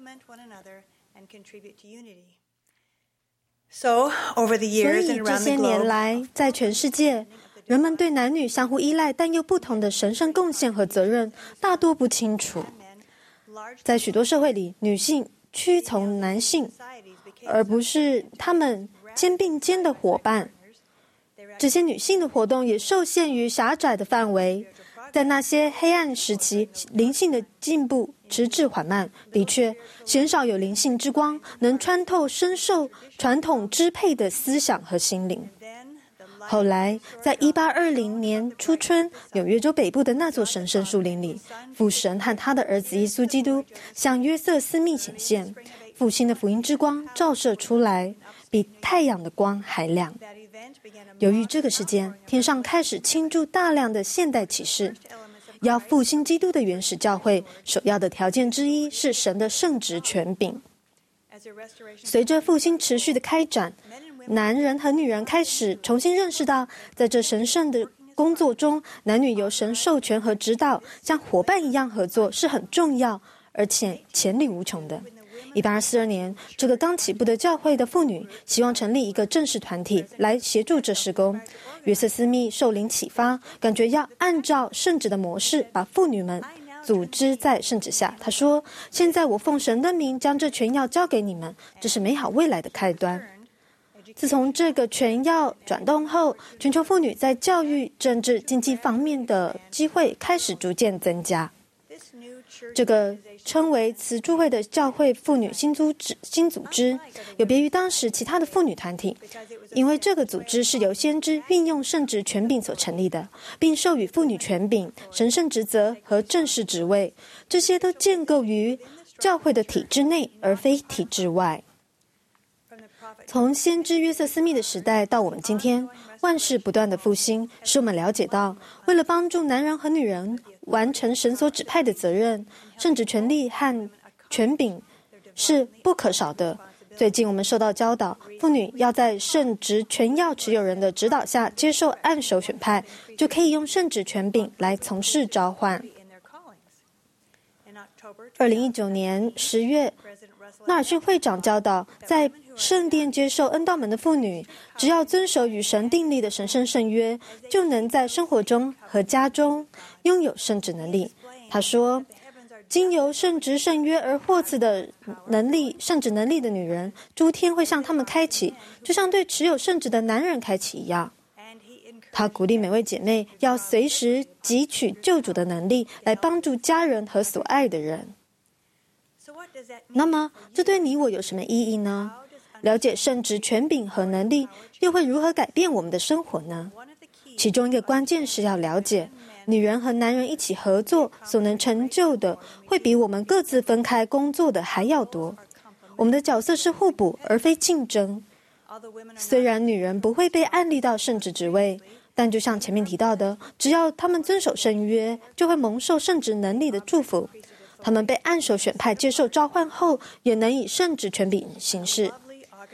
Speaker 10: 所以
Speaker 11: 这些年来，在全世界，人们对男女相互依赖但又不同的神圣贡献和责任大多不清楚。在许多社会里，女性屈从男性，而不是他们肩并肩的伙伴。这些女性的活动也受限于狭窄的范围。在那些黑暗时期，灵性的进步迟滞缓慢，的确鲜少有灵性之光能穿透深受传统支配的思想和心灵。后来，在1820年初春，纽约州北部的那座神圣树林里，父神和他的儿子耶稣基督向约瑟斯密显现，复兴的福音之光照射出来，比太阳的光还亮。由于这个事件，天上开始倾注大量的现代启示。要复兴基督的原始教会，首要的条件之一是神的圣职权柄。随着复兴持续的开展，男人和女人开始重新认识到，在这神圣的工作中，男女由神授权和指导，像伙伴一样合作是很重要，而且潜力无穷的。1842年，这个刚起步的教会的妇女希望成立一个正式团体来协助这事工。约瑟斯密受灵启发，感觉要按照圣旨的模式把妇女们组织在圣旨下。他说：“现在我奉神的名将这权要交给你们，这是美好未来的开端。”自从这个权要转动后，全球妇女在教育、政治、经济方面的机会开始逐渐增加。这个称为慈助会的教会妇女新组织，有别于当时其他的妇女团体，因为这个组织是由先知运用圣职权柄所成立的，并授予妇女权柄、神圣职责和正式职位，这些都建构于教会的体制内，而非体制外。从先知约瑟斯密的时代到我们今天，万事不断的复兴，使我们了解到，为了帮助男人和女人完成神所指派的责任，圣职权利和权柄是不可少的。最近我们受到教导，妇女要在圣职权要持有人的指导下接受按手选派，就可以用圣职权柄来从事召唤。2019年10月，纳尔逊会长教导，在圣殿接受恩道门的妇女，只要遵守与神订立的神圣圣约，就能在生活中和家中拥有圣职能力。他说，经由圣职圣约而获赐的能力、圣职能力的女人，诸天会向他们开启，就像对持有圣职的男人开启一样。他鼓励每位姐妹要随时汲取救主的能力，来帮助家人和所爱的人。那么，这对你我有什么意义呢？了解圣职权柄和能力，又会如何改变我们的生活呢？其中一个关键是要了解，女人和男人一起合作所能成就的，会比我们各自分开工作的还要多。我们的角色是互补，而非竞争。虽然女人不会被按立到圣职职位，但就像前面提到的，只要她们遵守圣约，就会蒙受圣职能力的祝福。她们被按手选派接受召唤后，也能以圣职权柄行事。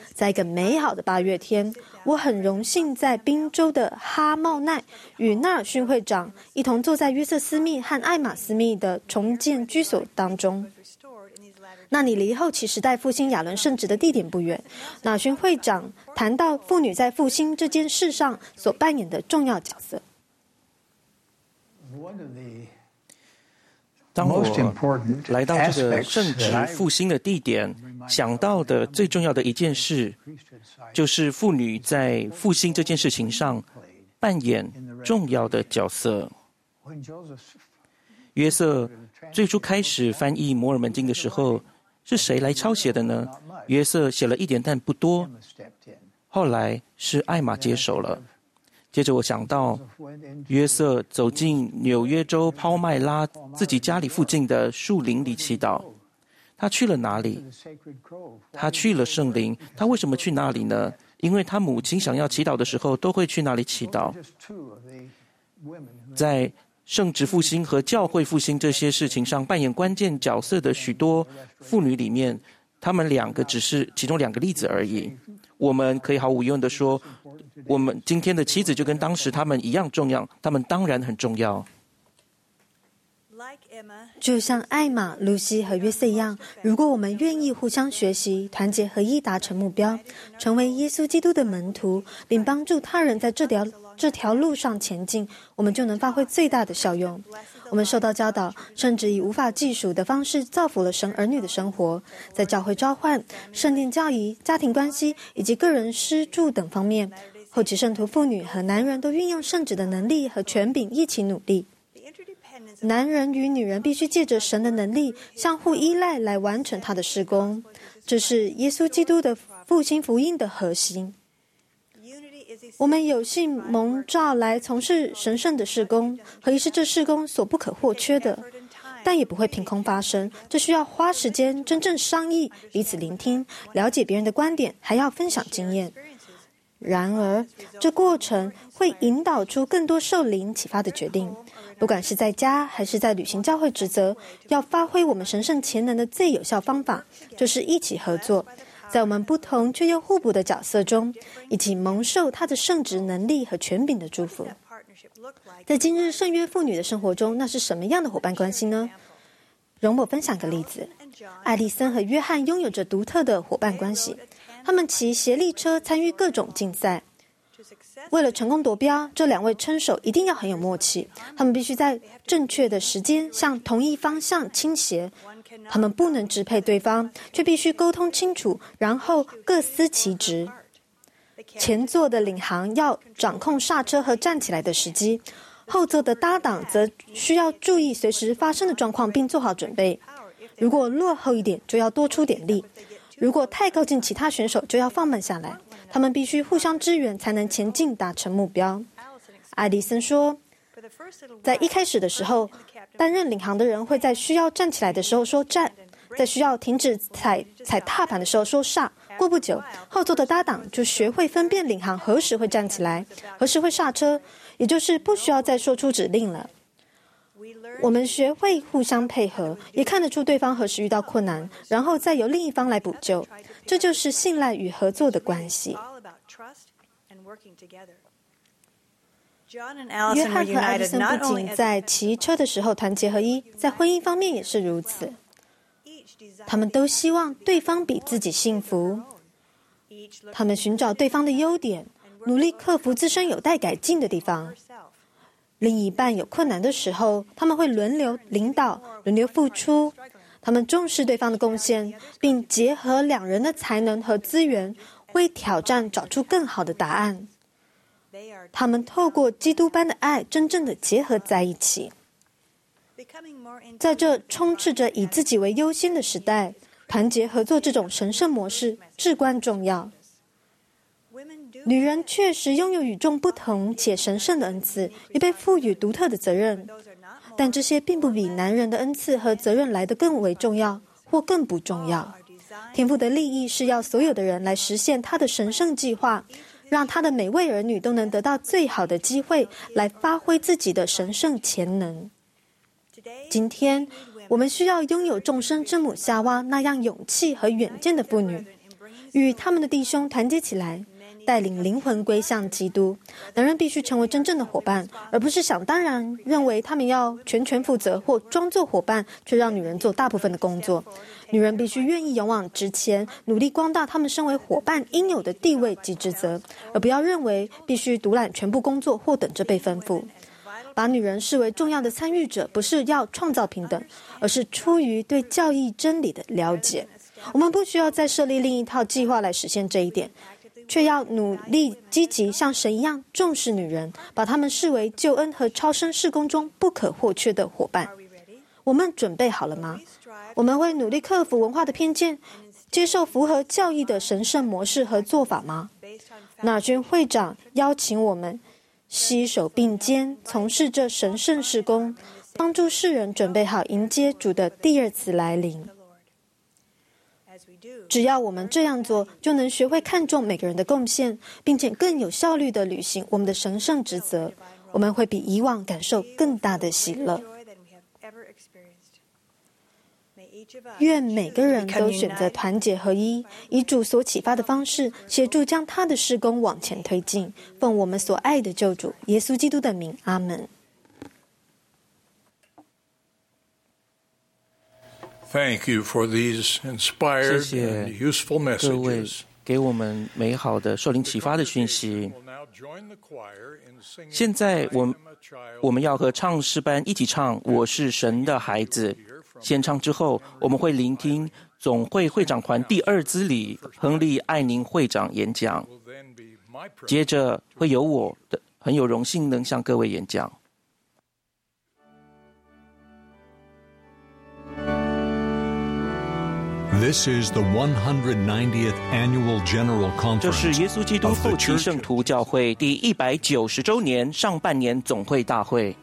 Speaker 11: 在一个美好的8月天，我很荣幸在宾州的哈茂奈与纳尔逊会长一同坐在约瑟斯密和艾玛斯密的重建居所当中。那里离后期时代复兴亚伦圣职的地点不远。纳尔逊会长谈到妇女在复兴这件事上所扮演的重要角色。
Speaker 2: 当我来到这个圣职复兴的地点，想到的最重要的一件事，就是妇女在复兴这件事情上扮演重要的角色。约瑟最初开始翻译摩尔门经的时候，是谁来抄写的呢？约瑟写了一点，但不多。后来是艾玛接手了。接着我想到，约瑟走进纽约州抛麦拉自己家里附近的树林里祈祷。他去了哪里？他去了圣林。他为什么去那里呢？因为他母亲想要祈祷的时候，都会去那里祈祷。在圣职复兴和教会复兴这些事情上扮演关键角色的许多妇女里面，她们2个只是其中2个例子而已。我们可以毫无疑问地说，我们今天的妻子就跟当时他们一样重要，他们当然很重要。
Speaker 11: 就像艾玛、露西和约瑟一样，如果我们愿意互相学习、团结合一，达成目标，成为耶稣基督的门徒，并帮助他人在这条路上前进，我们就能发挥最大的效用。我们受到教导，甚至以无法计数的方式造福了神儿女的生活，在教会召唤、圣殿教仪、家庭关系以及个人施助等方面，后期圣徒妇女和男人都运用圣旨的能力和权柄一起努力。男人与女人必须借着神的能力相互依赖来完成他的事工，这是耶稣基督的复兴福音的核心。我们有幸蒙召来从事神圣的事工，合一是这事工所不可或缺的，但也不会凭空发生，这需要花时间真正商议，彼此聆听，了解别人的观点，还要分享经验。然而这过程会引导出更多受灵启发的决定，不管是在家还是在履行教会职责，要发挥我们神圣潜能的最有效方法，就是一起合作，在我们不同却又互补的角色中，一起蒙受他的圣职能力和权柄的祝福。在今日圣约妇女的生活中，那是什么样的伙伴关系呢？容我分享个例子。艾丽森和约翰拥有着独特的伙伴关系，他们骑协力车参与各种竞赛。为了成功夺标，这2位车手一定要很有默契，他们必须在正确的时间向同一方向倾斜，他们不能支配对方，却必须沟通清楚，然后各司其职。前座的领航要掌控刹车和站起来的时机，后座的搭档则需要注意随时发生的状况并做好准备。如果落后一点，就要多出点力；如果太靠近其他选手，就要放慢下来。他们必须互相支援，才能前进达成目标。艾迪森说，在一开始的时候，担任领航的人会在需要站起来的时候说站，在需要停止踩踏板的时候说刹。过不久，后座的搭档就学会分辨领航何时会站起来，何时会刹车，也就是不需要再说出指令了。我们学会互相配合，也看得出对方何时遇到困难，然后再由另一方来补救。这就是信赖与合作的关系。约翰和艾迪森不仅在骑车的时候团结合一，在婚姻方面也是如此。他们都希望对方比自己幸福，他们寻找对方的优点，努力克服自身有待改进的地方。另一半有困难的时候，他们会轮流领导，轮流付出。他们重视对方的贡献，并结合2人的才能和资源，为挑战找出更好的答案。他们透过基督般的爱，真正的结合在一起。在这充斥着以自己为优先的时代，团结合作这种神圣模式至关重要。女人确实拥有与众不同且神圣的恩赐，也被赋予独特的责任，但这些并不比男人的恩赐和责任来得更为重要，或更不重要。天父的利益是要所有的人来实现他的神圣计划，让他的每位儿女都能得到最好的机会来发挥自己的神圣潜能。今天，我们需要拥有众生之母夏娃那样勇气和远见的妇女， 与他们的弟兄团结起来，带领灵魂归向基督。男人必须成为真正的伙伴，而不是想当然认为他们要全权负责，或装作伙伴却让女人做大部分的工作。女人必须愿意勇往直前，努力光大他们身为伙伴应有的地位及职责，而不要认为必须独揽全部工作或等着被吩咐。把女人视为重要的参与者，不是要创造平等，而是出于对教义真理的了解。我们不需要再设立另一套计划来实现这一点，却要努力积极像神一样重视女人，把她们视为救恩和超生事工中不可或缺的伙伴。我们准备好了吗？我们会努力克服文化的偏见，接受符合教义的神圣模式和做法吗？纳君会长邀请我们携手并肩，从事这神圣事工，帮助世人准备好迎接主的第二次来临。只要我们这样做，就能学会看重每个人的贡献，并且更有效率地履行我们的神圣职责。我们会比以往感受更大的喜乐。愿每个人都选择团结合一，以主所启发的方式，协助将他的事工往前推进。奉我们所爱的救主耶稣基督的名，阿们。
Speaker 3: Thank you for these inspired
Speaker 2: 谢谢
Speaker 3: and useful
Speaker 2: 各位
Speaker 3: messages.
Speaker 2: 给我们美好的受灵启发的讯息。现在我们要和唱诗班一起唱《我是神的孩子》。献唱之后，我们会聆听总会会长团第二资理亨利·艾宁会长演讲，接着会由我的很有荣幸能向各位演讲。
Speaker 1: This is the 190th Annual General
Speaker 2: 这是
Speaker 1: Conference
Speaker 2: 耶稣基督
Speaker 1: of the
Speaker 2: 后期圣
Speaker 1: Church
Speaker 2: 徒教会第190周年上半年总会大会。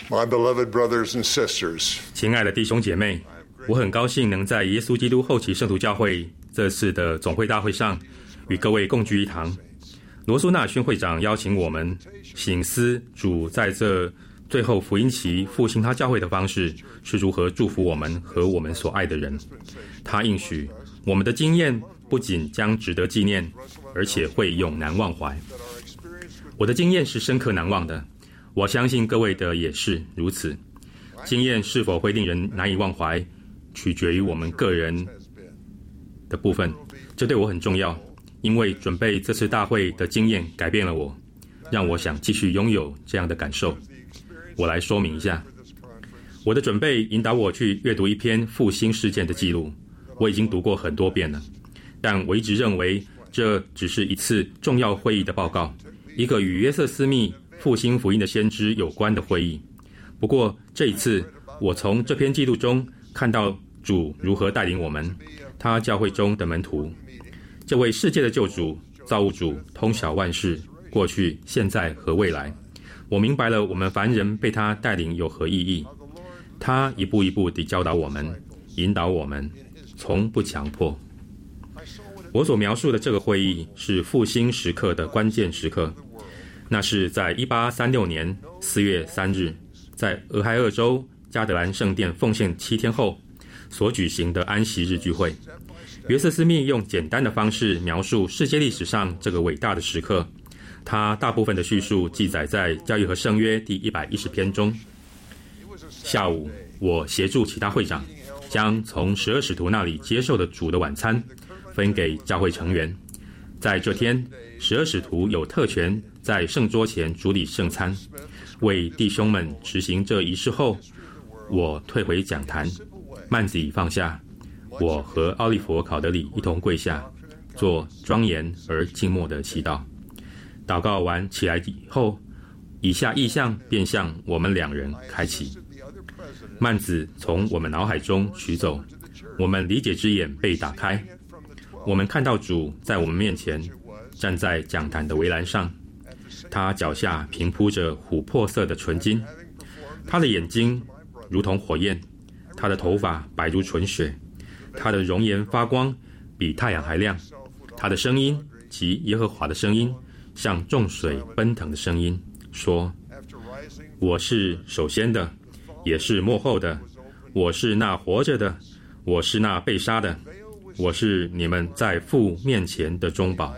Speaker 12: My beloved brothers and sisters,
Speaker 5: 亲爱的弟兄姐妹，我很高兴能在耶稣基督后期圣徒教会这次的总会大会上与各位共聚一堂。罗苏纳宣会长邀请我们省思主在这最后福音期复兴他教会的方式是如何祝福我们和我们所爱的人。他应许我们的经验不仅将值得纪念，而且会永难忘怀。我的经验是深刻难忘的，我相信各位的也是如此。经验是否会令人难以忘怀，取决于我们个人的部分，这对我很重要，因为准备这次大会的经验改变了我，让我想继续拥有这样的感受。我来说明一下，我的准备引导我去阅读一篇复兴事件的记录，我已经读过很多遍了，但我一直认为这只是一次重要会议的报告，一个与约瑟斯密复兴福音的先知有关的会议。不过这一次，我从这篇记录中看到主如何带领我们，他教会中的门徒，这位世界的救主、造物主通晓万事，过去、现在和未来。我明白了我们凡人被他带领有何意义。他一步一步地教导我们，引导我们，从不强迫。我所描述的这个会议是复兴时刻的关键时刻，那是在1836年4月3日，在俄亥俄州加德兰圣殿奉献7天后所举行的安息日聚会。约瑟斯密用简单的方式描述世界历史上这个伟大的时刻，他大部分的叙述记载在《教义和圣约》第110篇中。下午，我协助其他会长将从12使徒那里接受的主的晚餐分给教会成员。在这天，12使徒有特权在圣桌前主理圣餐。为弟兄们执行这仪式后，我退回讲坛，幔子已放下，我和奥利弗·考德里一同跪下，做庄严而静默的祈祷。祷告完起来以后，以下意象便向我们两人开启。幔子从我们脑海中取走，我们理解之眼被打开，我们看到主在我们面前，站在讲坛的围栏上，他脚下平铺着琥珀色的纯金，他的眼睛如同火焰，他的头发白如纯雪，他的容颜发光，比太阳还亮，他的声音即耶和华的声音，像众水奔腾的声音，说：我是首先的，也是末后的，我是那活着的，我是那被杀的，我是你们在父面前的中保。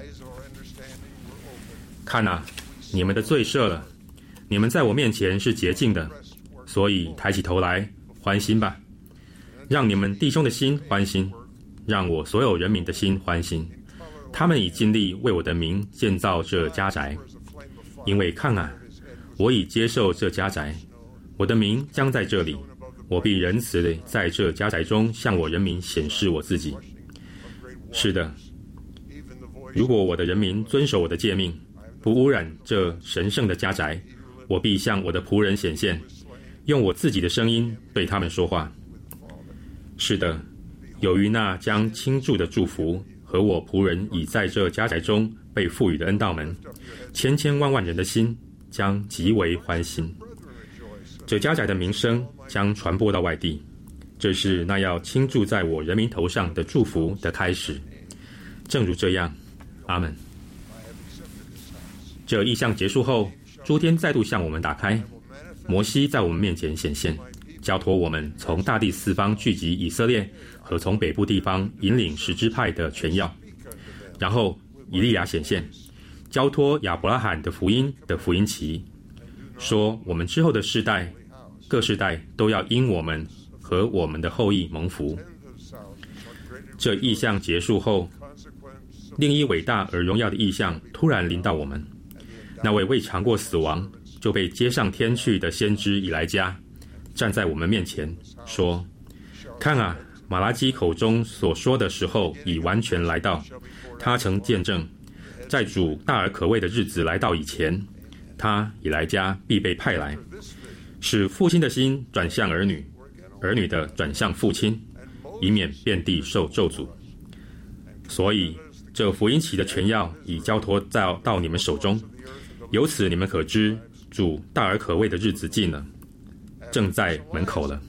Speaker 5: 看啊，你们的罪赦了，你们在我面前是洁净的，所以抬起头来欢心吧，让你们弟兄的心欢心，让我所有人民的心欢心。他们已尽力为我的名建造这家宅，因为看啊，我已接受这家宅，我的名将在这里，我必仁慈地在这家宅中向我人民显示我自己。是的，如果我的人民遵守我的诫命，不污染这神圣的家宅，我必向我的仆人显现，用我自己的声音对他们说话。是的，由于那将倾注的祝福和我仆人已在这家宅中被赋予的恩道们，千千万万人的心将极为欢心。这家宅的名声将传播到外地，这是那要倾注在我人民头上的祝福的开始。正如这样，阿们。这异象结束后，诸天再度向我们打开，摩西在我们面前显现，交托我们从大地四方聚集以色列和从北部地方引领10支派的全要。然后以利亚显现，交托亚伯拉罕的福音的福音旗，说我们之后的世代，各世代都要因我们和我们的后裔蒙福。这异象结束后，另一伟大而荣耀的异象突然临到我们。那位未尝过死亡就被接上天去的先知以莱加站在我们面前，说：看啊，马拉基口中所说的时候已完全来到。他曾见证，在主大而可畏的日子来到以前，他以莱加必被派来，使父亲的心转向儿女，儿女的转向父亲，以免遍地受咒诅。所以这福音旗的全要已交托到你们手中，由此你们可知主大而可畏的日子近了。 正在门口了。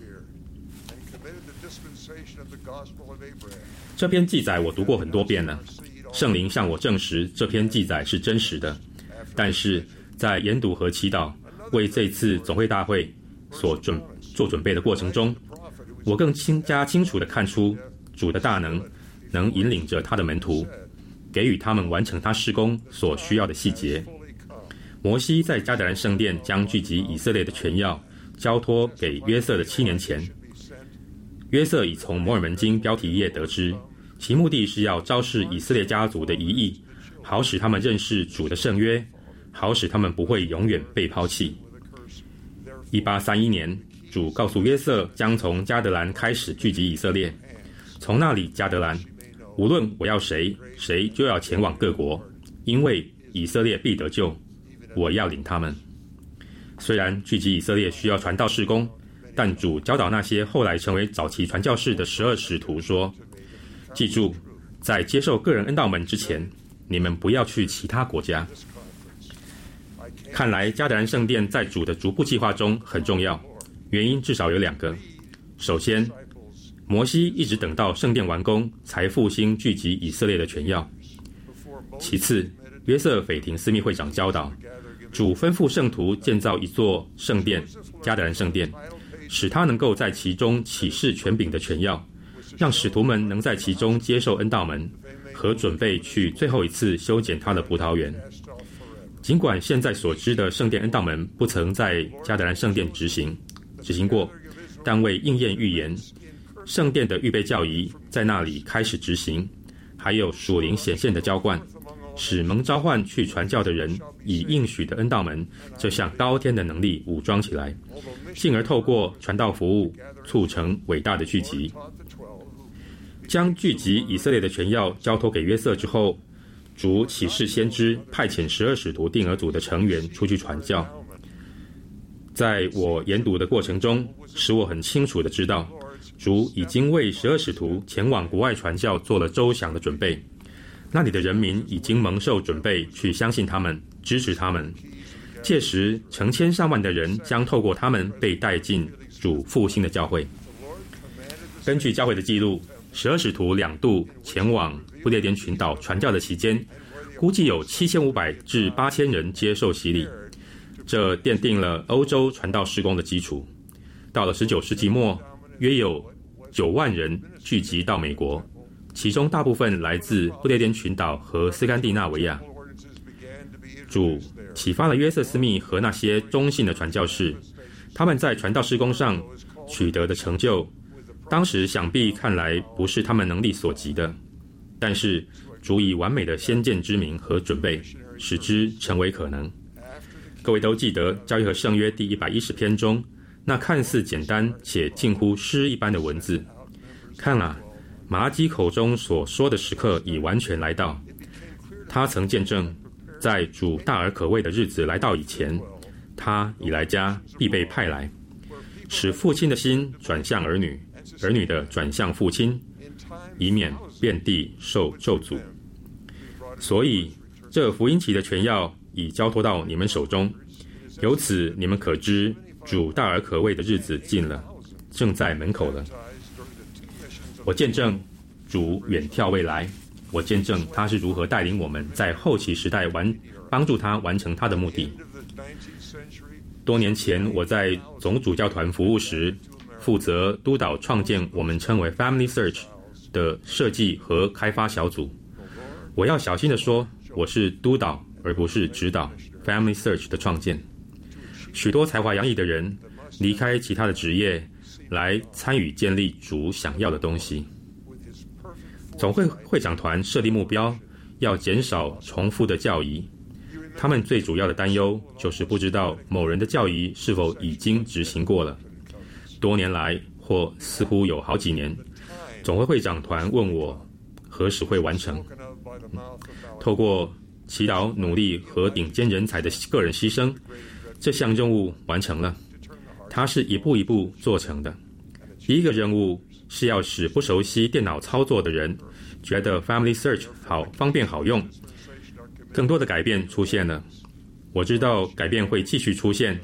Speaker 5: 这篇记载我读过很多遍了，圣灵向我证实这篇记载是真实的。但是在研读和祈祷为这次总会大会做准备的过程中，我更加清楚地看出主的大能引领着他的门徒，给予他们完成他事工所需要的细节。摩西在迦得兰圣殿将聚集以色列的全要交托给约瑟的7年前，约瑟已从摩尔门经标题页得知，其目的是要昭示以色列家族的遗意，好使他们认识主的圣约，好使他们不会永远被抛弃。1831年，主告诉约瑟将从迦得兰开始聚集以色列，从那里迦得兰，无论我要谁，谁就要前往各国，因为以色列必得救，我要领他们。虽然聚集以色列需要传道事工，但主教导那些后来成为早期传教士的12使徒说，记住，在接受个人恩道门之前，你们不要去其他国家。看来迦得兰圣殿在主的逐步计划中很重要，原因至少有2个。首先，摩西一直等到圣殿完工才复兴聚集以色列的全要。其次，约瑟斐廷私密会长教导，主吩咐圣徒建造一座圣殿，迦得兰圣殿，使他能够在其中启示权柄的全要，让使徒们能在其中接受恩道门和准备去最后一次修剪他的葡萄园。尽管现在所知的圣殿恩道门不曾在迦得兰圣殿执行过，但为应验预言，圣殿的预备教仪在那里开始执行，还有属灵显现的浇灌，使蒙召唤去传教的人以应许的恩道门这项高天的能力武装起来，进而透过传道服务促成伟大的聚集。将聚集以色列的全要交托给约瑟之后，主启示先知派遣12使徒定额组的成员出去传教。在我研读的过程中，使我很清楚地知道，主已经为12使徒前往国外传教做了周详的准备。那里的人民已经蒙受准备去相信他们，支持他们。届时成千上万的人将透过他们被带进主复兴的教会。根据教会的记录，12使徒2度前往不列颠群岛传教的期间，估计有7500至8000人接受洗礼，这奠定了欧洲传道事工的基础。到了19世纪末，约有9万人聚集到美国，其中大部分来自不列颠群岛和斯堪的纳维亚。主启发了约瑟斯密和那些忠信的传教士，他们在传道事工上取得的成就，当时想必看来不是他们能力所及的，但是主以完美的先见之明和准备，使之成为可能。各位都记得教义和圣约第110篇中那看似简单且近乎诗一般的文字。看啊，马拉基口中所说的时刻已完全来到。他曾见证，在主大而可畏的日子来到以前，他以来家必被派来，使父亲的心转向儿女，儿女的转向父亲，以免遍地受咒诅。所以这福音期的全要已交托到你们手中，由此你们可知主大而可畏的日子近了，正在门口了。我见证主远眺未来，我见证他是如何带领我们在后期时代帮助他完成他的目的。多年前我在总主教团服务时，负责督导创建我们称为 Family Search 的设计和开发小组。我要小心地说，我是督导而不是指导 Family Search 的创建。许多才华洋溢的人离开其他的职业来参与建立主想要的东西。总会会长团设立目标，要减少重复的教仪。他们最主要的担忧就是不知道某人的教仪是否已经执行过了。多年来，或似乎有好几年，总会会长团问我何时会完成。透过祈祷、努力和顶尖人才的个人牺牲，这项任务完成了。它是一步一步做成的。第一个任务是要使不熟悉电脑操作的人觉得 Family Search 好方便好用。更多的改变出现了，我知道改变会继续出现，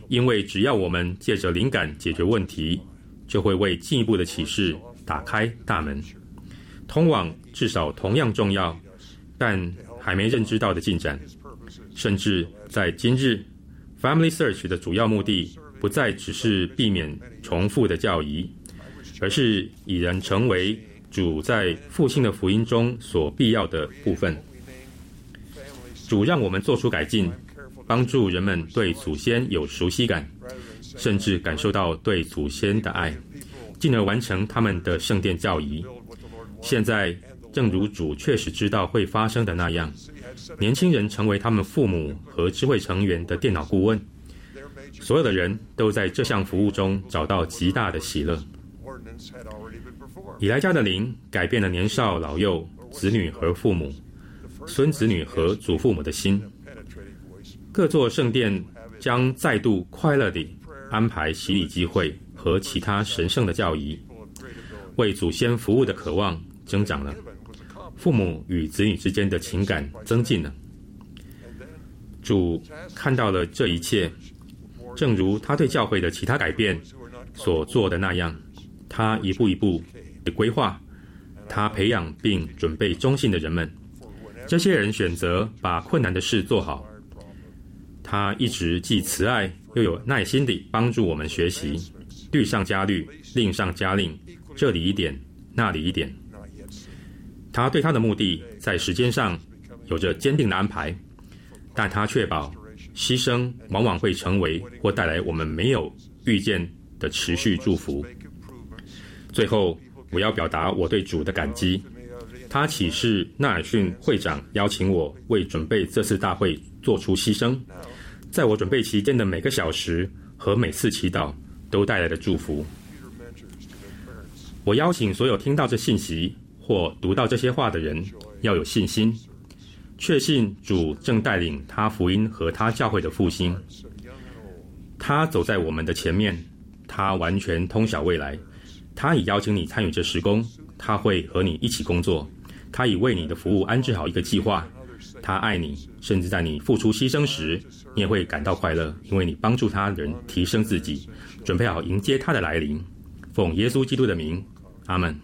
Speaker 5: 因为只要我们借着灵感解决问题，就会为进一步的启示打开大门，通往至少同样重要但还没认知到的进展。甚至在今日， Family Search 的主要目的不再只是避免重复的教义，而是以人成为主在复兴的福音中所必要的部分。主让我们做出改进，帮助人们对祖先有熟悉感，甚至感受到对祖先的爱，进而完成他们的圣殿教义。现在正如主确实知道会发生的那样，年轻人成为他们父母和智慧成员的电脑顾问，所有的人都在这项服务中找到极大的喜乐。以莱家的灵改变了年少老幼、子女和父母、孙子女和祖父母的心。各座圣殿将再度快乐地安排洗礼机会和其他神圣的教义，为祖先服务的渴望增长了，父母与子女之间的情感增进了。主看到了这一切，正如他对教会的其他改变所做的那样，他一步一步地规划，他培养并准备忠信的人们。这些人选择把困难的事做好，他一直既慈爱又有耐心地帮助我们学习，律上加律，令上加令，这里一点，那里一点。他对他的目的在时间上有着坚定的安排，但他确保牺牲往往会成为或带来我们没有预见的持续祝福。最后，我要表达我对主的感激。他启示纳尔逊会长邀请我为准备这次大会做出牺牲，在我准备期间的每个小时和每次祈祷都带来了祝福。我邀请所有听到这信息或读到这些话的人要有信心，确信主正带领他福音和他教会的复兴。他走在我们的前面，他完全通晓未来。他已邀请你参与这事工，他会和你一起工作，他已为你的服务安置好一个计划。他爱你，甚至在你付出牺牲时，你也会感到快乐，因为你帮助他人提升自己，准备好迎接他的来临。奉耶稣基督的名，阿们。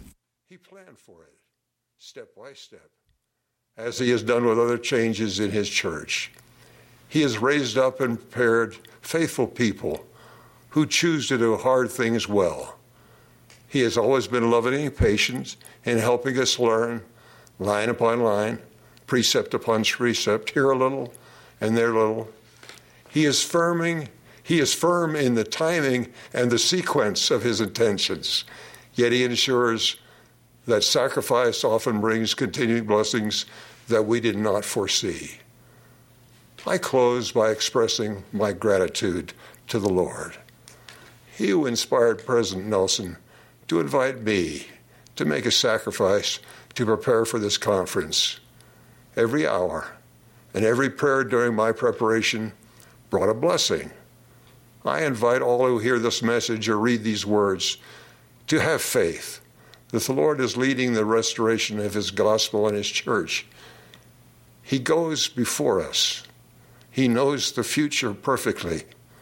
Speaker 12: He planned for it, step by step, as he has done with other changes in his church. He has raised up and prepared faithful people who choose to do hard things well. He has always been loving and patient in helping us learn, line upon line, precept upon precept, here a little and there a little. He is firm in the timing and the sequence of his intentions, yet he ensures that sacrifice often brings continuing blessings that we did not foresee. I close by expressing my gratitude to the Lord. He who inspired President Nelson to invite me to make a sacrifice to prepare for this conference. Every hour and every prayer during my preparation brought a blessing. I invite all who hear this message or read these words to have faith that the Lord is leading the restoration of his gospel and his church. He goes before us. He knows the future perfectly.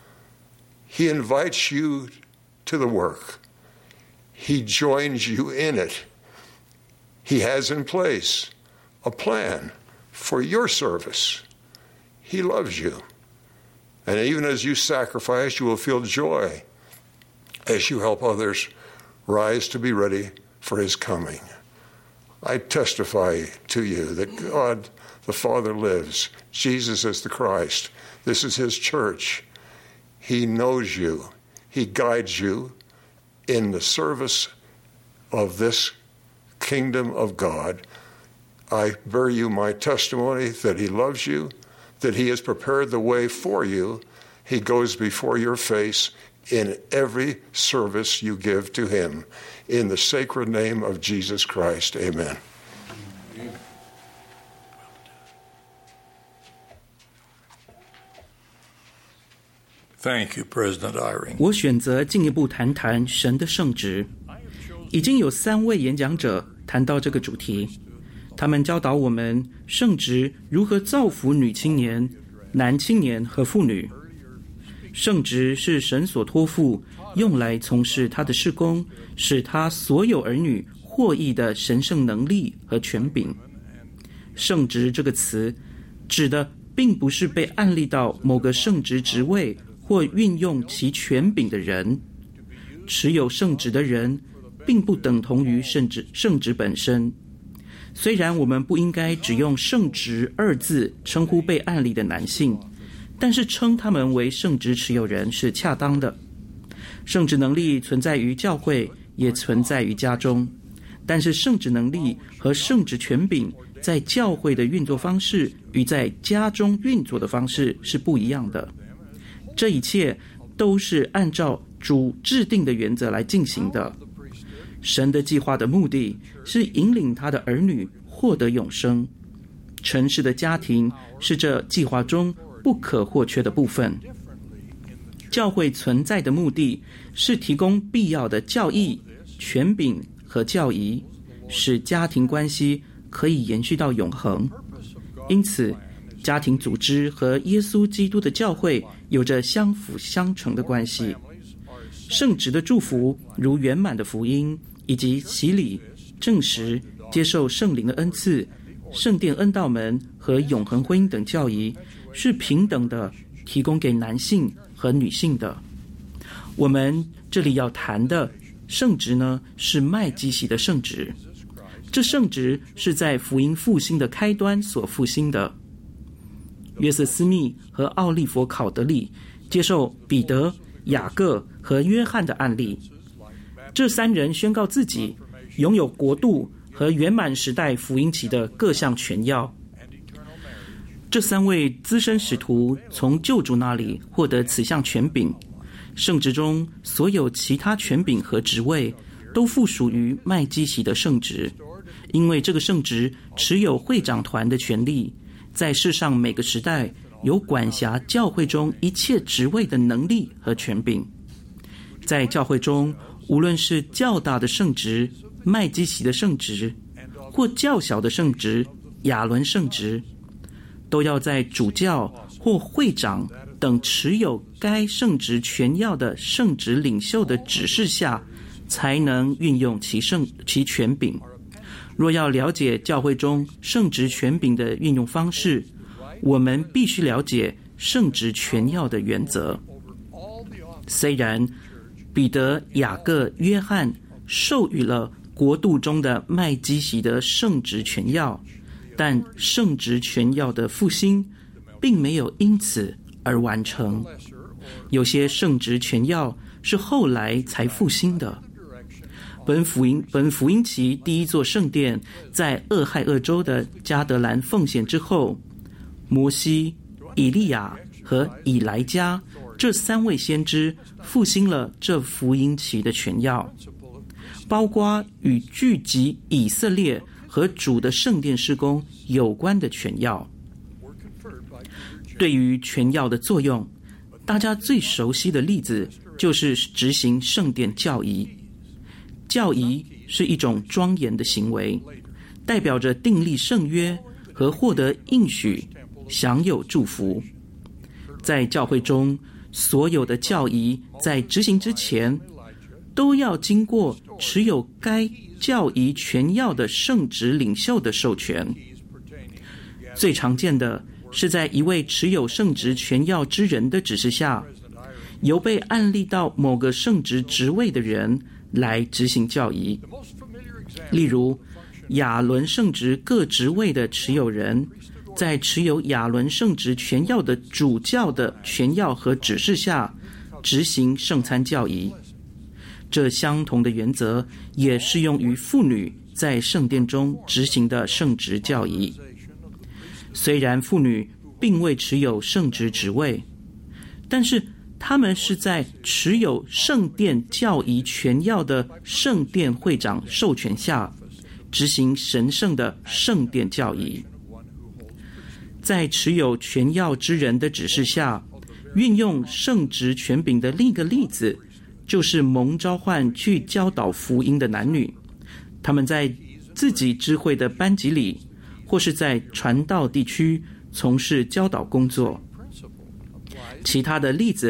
Speaker 12: He invites you to the work. He joins you in it. He has in place a plan for your service. He loves you. And even as you sacrifice, you will feel joy as you help others rise to be ready for his coming. I testify to you that God the Father lives. Jesus is the Christ. This is his church. He knows you. He guides you in the service of this kingdom of God. I bear you my testimony that he loves you, that he has prepared the way for you. He goes before your face in every service you give to him. In the sacred name of Jesus Christ, amen.
Speaker 3: Thank you, President Eyring.
Speaker 2: 我选择进一步谈谈神的圣职。已经有3位演讲者谈到这个主题，他们教导我们圣职如何造福女青年、男青年和妇女。 圣职是神所托付，用来从事他的事工，使他所有儿女获益的神圣能力和权柄。圣职这个词指的并不是被按立到某个圣职职位或运用其权柄的人。持有圣职的人并不等同于圣职本身。虽然我们不应该只用圣职二字称呼被按立的男性，但是称他们为圣职持有人是恰当的。圣职能力存在于教会，也存在于家中，但是圣职能力和圣职权柄在教会的运作方式与在家中运作的方式是不一样的。这一切都是按照主制定的原则来进行的。神的计划的目的是引领他的儿女获得永生。城市的家庭是这计划中不可或缺的部分。教会存在的目的是提供必要的教义、权柄和教义，使家庭关系可以延续到永恒。因此，家庭组织和耶稣基督的教会有着相辅相成的关系。圣职的祝福，如圆满的福音以及洗礼、证实、接受圣灵的恩赐、圣殿恩道门和永恒婚姻等教义，是平等的提供给男性和女性的。我们这里要谈的圣职呢，是麦基洗的圣职。这圣职是在福音复兴的开端所复兴的。约瑟斯密和奥利弗考德里接受彼得、雅各和约翰的案例，这三人宣告自己拥有国度和圆满时代福音期的各项权要。这三位资深使徒从救主那里获得此项权柄。圣职中所有其他权柄和职位都附属于麦基洗的圣职，因为这个圣职持有会长团的权利，在世上每个时代有管辖教会中一切职位的能力和权柄。在教会中，无论是较大的圣职麦基洗的圣职，或较小的圣职亚伦圣职，都要在主教或会长等持有该圣职权要的圣职领袖的指示下，才能运用其权柄。若要了解教会中圣职权柄的运用方式，我们必须了解圣职权要的原则。虽然彼得、雅各、约翰授予了国度中的麦基洗的圣职权要，但圣职权要的复兴并没有因此而完成。有些圣职权要是后来才复兴的。本福音期第一座圣殿在俄亥俄州的加德兰奉献之后，摩西、以利亚和以莱加这三位先知复兴了这福音期的权要，包括与聚集以色列和主的圣殿事工有关的权要。对于权要的作用，大家最熟悉的例子就是执行圣殿教仪。教仪是一种庄严的行为，代表着订立圣约和获得应许，享有祝福。在教会中，所有的教仪在执行之前，都要经过持有该教仪权要的圣职领袖的授权。最常见的是在一位持有圣职权要之人的指示下，由被按立到某个圣职职位的人来执行教仪。例如，亚伦圣职各职位的持有人，在持有亚伦圣职权要的主教的权要和指示下，执行圣餐教仪。这相同的原则也适用于妇女在圣殿中执行的圣职教仪。虽然妇女并未持有圣职职位，但是他们是在持有圣殿教仪权要的圣殿会长授权下，执行神圣的圣殿教仪。在持有权要之人的指示下，运用圣职权柄的另一个例子，就是蒙召唤去教导福音的男女。他们在自己知会的班级里，或是在传道地区从事教导工作。其他的例子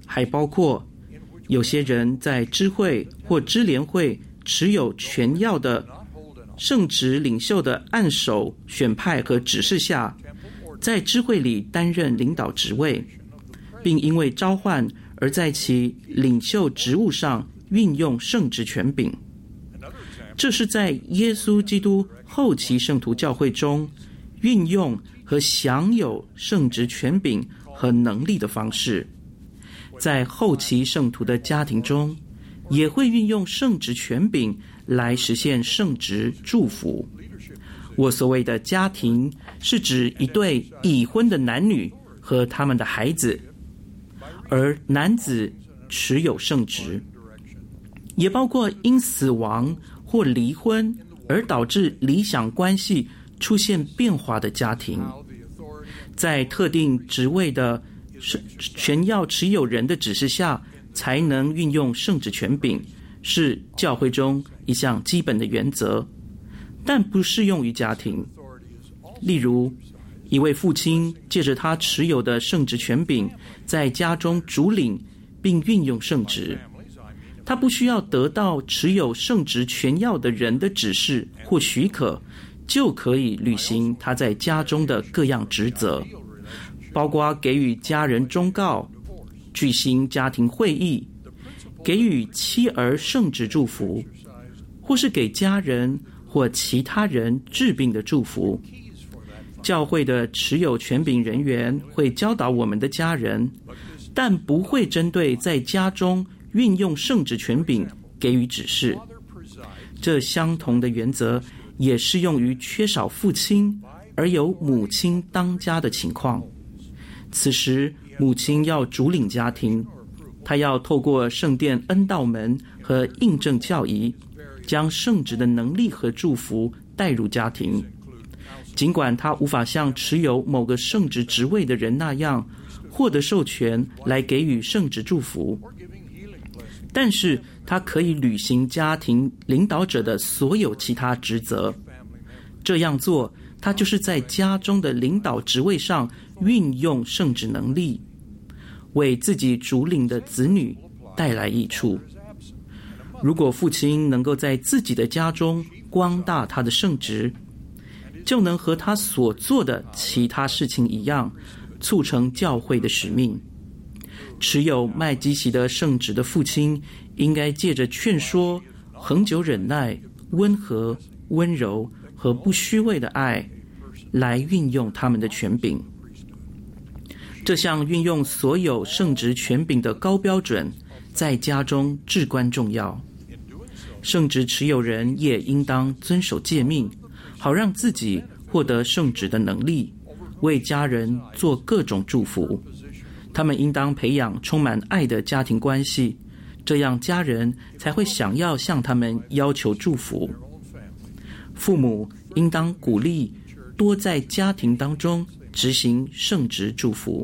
Speaker 2: 还包括有些人在知会或支联会持有权要的圣职领袖的按手选派和指示下，在知会里担任领导职位，并因为召唤而在其领袖职务上运用圣职权柄。这是在耶稣基督后期圣徒教会中运用和享有圣职权柄和能力的方式。在后期圣徒的家庭中，也会运用圣职权柄来实现圣职祝福。我所谓的家庭，是指一对已婚的男女和他们的孩子，而男子持有圣职，也包括因死亡或离婚而导致理想关系出现变化的家庭。在特定职位的权要持有人的指示下，才能运用圣职权柄，是教会中一项基本的原则，但不适用于家庭。例如，一位父亲借着他持有的圣职权柄，在家中主领并运用圣职，他不需要得到持有圣职权要的人的指示或许可，就可以履行他在家中的各样职责，包括给予家人忠告、举行家庭会议、给予妻儿圣职祝福，或是给家人或其他人治病的祝福。教会的持有权柄人员会教导我们的家人，但不会针对在家中运用圣职权柄给予指示。这相同的原则也适用于缺少父亲而有母亲当家的情况。此时母亲要主领家庭，她要透过圣殿恩道门和印证教义，将圣职的能力和祝福带入家庭。尽管她无法像持有某个圣职职位的人那样获得授权来给予圣职祝福，但是她可以履行家庭领导者的所有其他职责。这样做，她就是在家中的领导职位上运用圣职能力，为自己主领的子女带来益处。如果父亲能够在自己的家中光大他的圣职，就能和他所做的其他事情一样，促成教会的使命。持有麦基洗德圣职的父亲，应该借着劝说、恒久忍耐、温和、温柔和不虚伪的爱，来运用他们的权柄。这项运用所有圣职权柄的高标准，在家中至关重要。圣职持有人也应当遵守诫命，好让自己获得圣职的能力，为家人做各种祝福。他们应当培养充满爱的家庭关系，这样家人才会想要向他们要求祝福。父母应当鼓励多在家庭当中执行圣职祝福。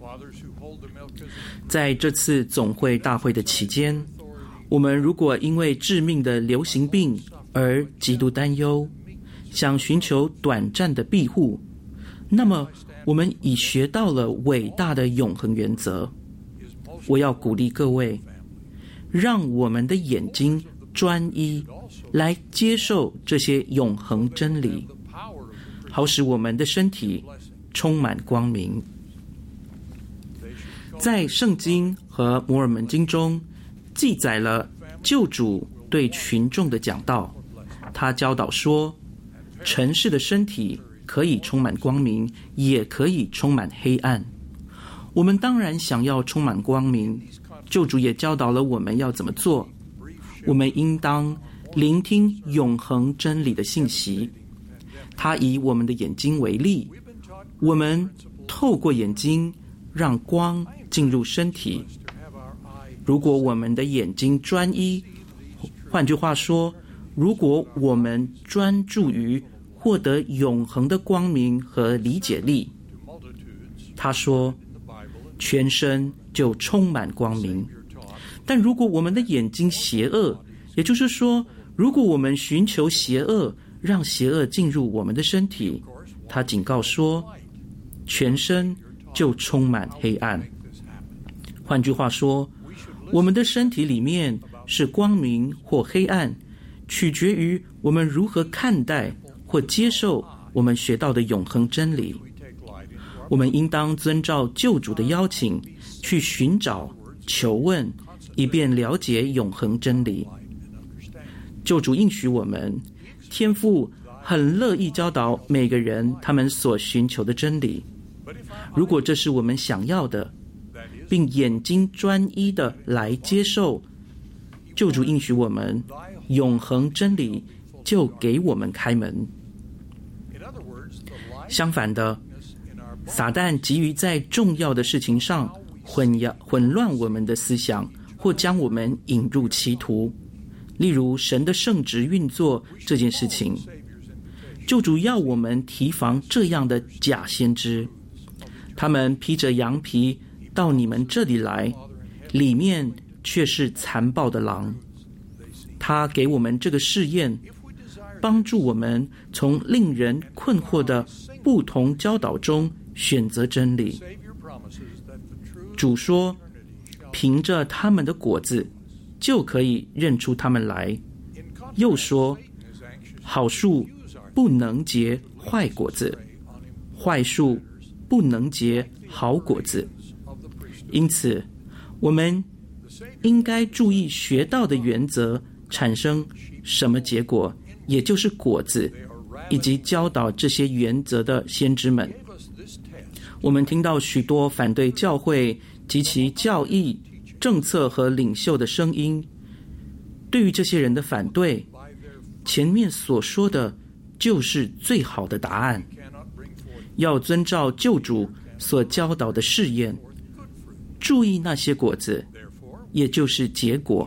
Speaker 2: 在这次总会大会的期间，我们如果因为致命的流行病而极度担忧，想寻求短暂的庇护，那么我们已学到了伟大的永恒原则。我要鼓励各位，让我们的眼睛专一来接受这些永恒真理，好使我们的身体充满光明。在圣经和摩尔门经中记载了救主对群众的讲道，他教导说，尘世的身体可以充满光明，也可以充满黑暗。我们当然想要充满光明，救主也教导了我们要怎么做。我们应当聆听永恒真理的信息。他以我们的眼睛为例，我们透过眼睛让光进入身体。如果我们的眼睛专一，换句话说，如果我们专注于获得永恒的光明和理解力，他说，全身就充满光明。但如果我们的眼睛邪恶，也就是说，如果我们寻求邪恶，让邪恶进入我们的身体，他警告说，全身就充满黑暗。 换句话说，我们的身体里面是光明或黑暗，取决于我们如何看待或接受我们学到的永恒真理。我们应当遵照救主的邀请，去寻找、求问，以便了解永恒真理。救主应许我们，天父很乐意教导每个人他们所寻求的真理。如果这是我们想要的，并眼睛专一的来接受，救主应许我们，永恒真理就给我们开门。相反的，撒旦急于在重要的事情上混乱我们的思想，或将我们引入歧途。例如神的圣职运作这件事情，救主要我们提防这样的假先知，他们披着羊皮到你们这里来，里面却是残暴的狼。他给我们这个试验，帮助我们从令人困惑的不同教导中选择真理。主说，凭着他们的果子就可以认出他们来。又说，好树不能结坏果子，坏树不能结好果子。因此，我们应该注意学到的原则产生什么结果，也就是果子，以及教导这些原则的先知们。我们听到许多反对教会及其教义、政策和领袖的声音。对于这些人的反对，前面所说的就是最好的答案。要遵照救主所教导的试验，注意那些果子，也就是结果。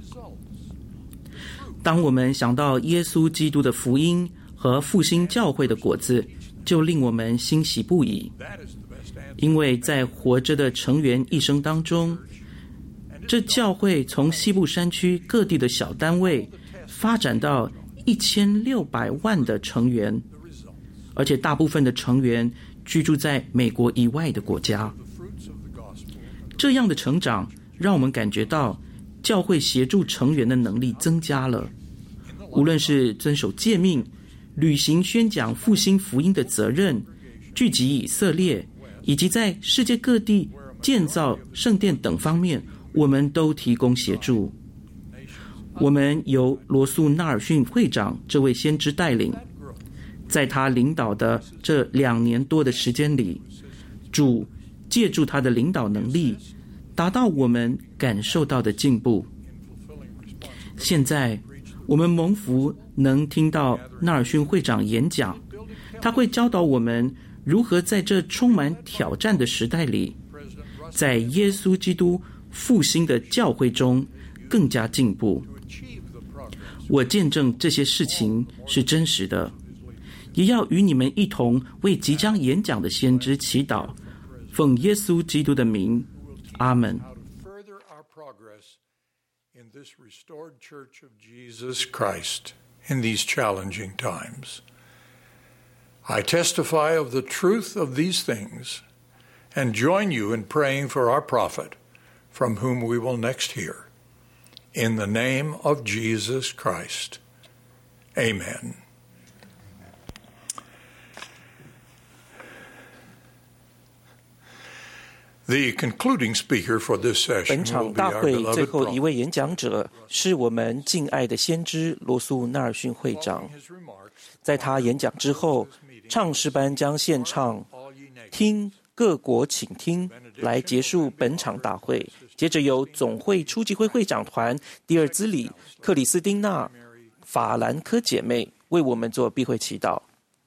Speaker 2: 当我们想到耶稣基督的福音和复兴教会的果子，就令我们欣喜不已。因为在活着的成员一生当中，这教会从西部山区各地的小单位发展到1600万的成员，而且大部分的成员居住在美国以外的国家。这样的成长让我们感觉到教会协助成员的能力增加了，无论是遵守诫命、履行宣讲复兴福音的责任、聚集以色列，以及在世界各地建造圣殿等方面，我们都提供协助。我们由罗素·纳尔逊会长这位先知带领，在他领导的这2年多的时间里，主借助他的领导能力，达到我们感受到的进步。现在我们蒙福能听到纳尔逊会长演讲，他会教导我们如何在这充满挑战的时代里，在耶稣基督复兴的教会中更加进步。我见证这些事情是真实的，也要与你们一同为即将演讲的先知祈祷，奉耶稣基督的名，阿们。
Speaker 3: In this restored church of Jesus Christ in these challenging times. I testify of the truth of these things and join you in praying for our prophet, from whom we will next hear. In the name of Jesus Christ. Amen. The concluding speaker for this session
Speaker 2: 本场
Speaker 3: will be
Speaker 2: 大
Speaker 3: our
Speaker 2: 会最
Speaker 3: beloved
Speaker 2: 后一
Speaker 3: prophet.
Speaker 2: 位演讲者是我们敬爱的先知罗素·纳尔逊会长。在他演讲之后，唱诗班将献唱《听各国请听》来结束本场大会。接着由总会初级会会长团第二资理克里斯汀娜·法兰科姐妹为我们做闭会祈祷。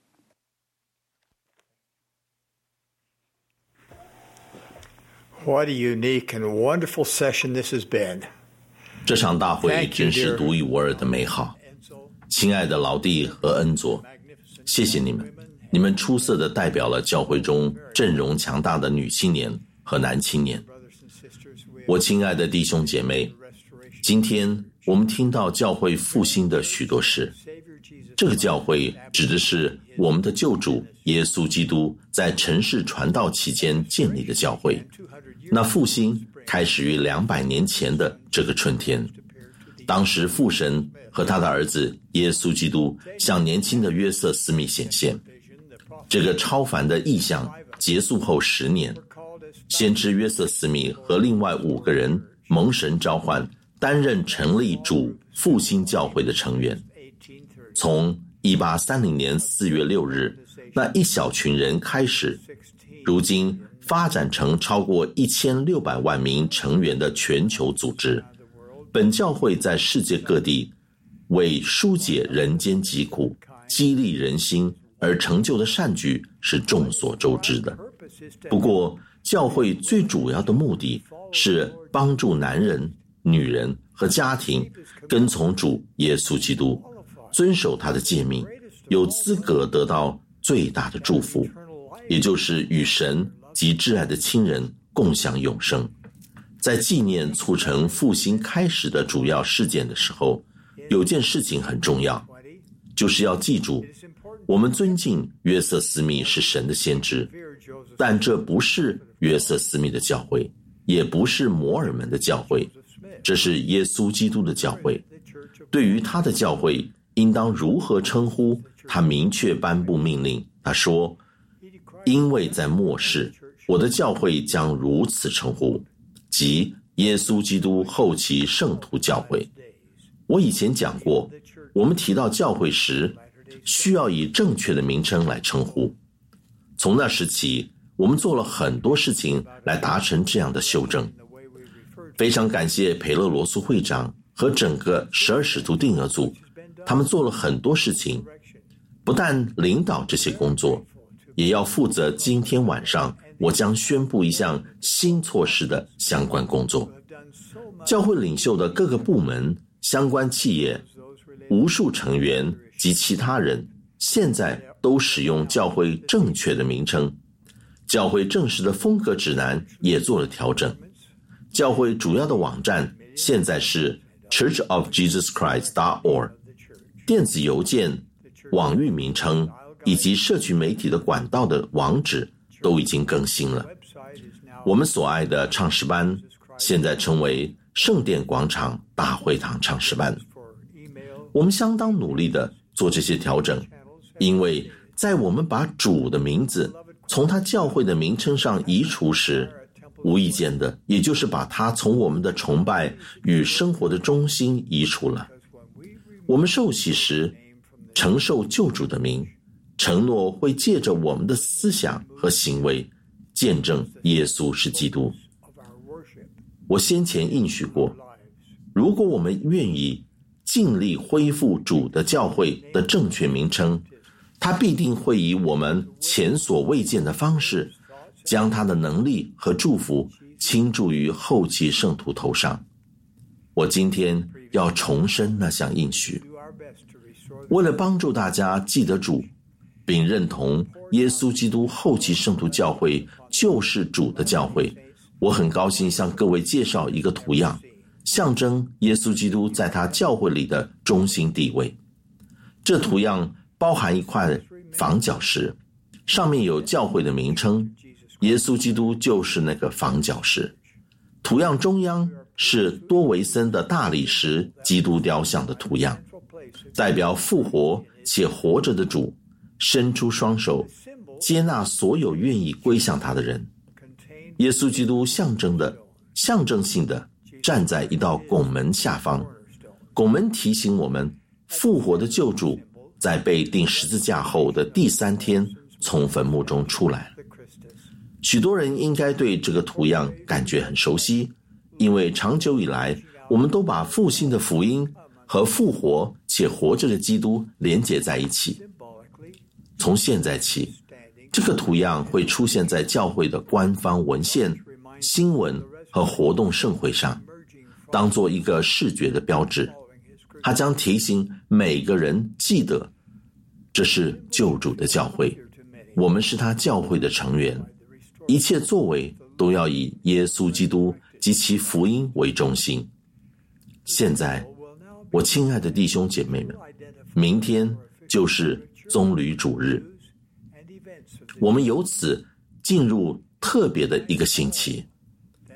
Speaker 13: What a unique and wonderful session this has been.
Speaker 14: 这场大会真是独一无二的美好。亲爱的劳弟和恩佐，谢谢你们，你们出色地代表了教会中阵容强大的女青年和男青年。我亲爱的弟兄姐妹，今天我们听到教会复兴的许多事。这个教会指的是我们的救主耶稣基督在尘世传道期间建立的教会。那复兴开始于200年前的这个春天。当时父神和他的儿子耶稣基督向年轻的约瑟斯密显现。这个超凡的异象结束后10年，先知约瑟斯密和另外5个人蒙神召唤，担任成立主复兴教会的成员。从1830年4月6日那一小群人开始，如今发展成超过1600万名成员的全球组织。本教会在世界各地为疏解人间疾苦、激励人心而成就的善举是众所周知的。不过，教会最主要的目的是帮助男人、女人和家庭跟从主耶稣基督，遵守他的诫命，有资格得到最大的祝福，也就是与神及挚爱的亲人共享永生。在纪念促成复兴开始的主要事件的时候，有件事情很重要，就是要记住，我们尊敬约瑟斯密是神的先知，但这不是约瑟斯密的教会，也不是摩尔门的教会，这是耶稣基督的教会。对于他的教会应当如何称呼，他明确颁布命令，他说，因为在末世，我的教会将如此称呼，即耶稣基督后期圣徒教会。我以前讲过，我们提到教会时，需要以正确的名称来称呼。从那时起，我们做了很多事情来达成这样的修正。非常感谢培勒罗苏会长和整个12使徒定额组，他们做了很多事情，不但领导这些工作，也要负责今天晚上我将宣布一项新措施的相关工作。教会领袖的各个部门、相关企业、无数成员及其他人现在都使用教会正确的名称，教会正式的风格指南也做了调整。教会主要的网站现在是 churchofjesuschrist.org， 电子邮件、网域名称以及社群媒体的管道的网址都已经更新了。我们所爱的唱诗班现在称为圣殿广场大会堂唱诗班。我们相当努力地做这些调整，因为在我们把主的名字从他教会的名称上移除时，无意间的，也就是把他从我们的崇拜与生活的中心移除了。我们受洗时承受救主的名，承诺会借着我们的思想和行为见证耶稣是基督。我先前应许过，如果我们愿意尽力恢复主的教会的正确名称，他必定会以我们前所未见的方式，将他的能力和祝福倾注于后期圣徒头上。我今天要重申那项应许，为了帮助大家记得主，并认同耶稣基督后期圣徒教会就是主的教会，我很高兴向各位介绍一个图样，象征耶稣基督在他教会里的中心地位。这图样包含一块房角石，上面有教会的名称，耶稣基督就是那个房角石。图样中央是多维森的大理石基督雕像的图样，代表复活且活着的主伸出双手，接纳所有愿意归向他的人。耶稣基督象征性的站在一道拱门下方，拱门提醒我们，复活的救主在被钉十字架后的第3天从坟墓中出来了。许多人应该对这个图样感觉很熟悉，因为长久以来我们都把复兴的福音和复活且活着的基督连结在一起。从现在起，这个图样会出现在教会的官方文献、新闻和活动盛会上，当作一个视觉的标志。它将提醒每个人记得，这是救主的教会，我们是他教会的成员，一切作为都要以耶稣基督及其福音为中心。现在，我亲爱的弟兄姐妹们，明天就是棕榈主日，我们由此进入特别的一个星期。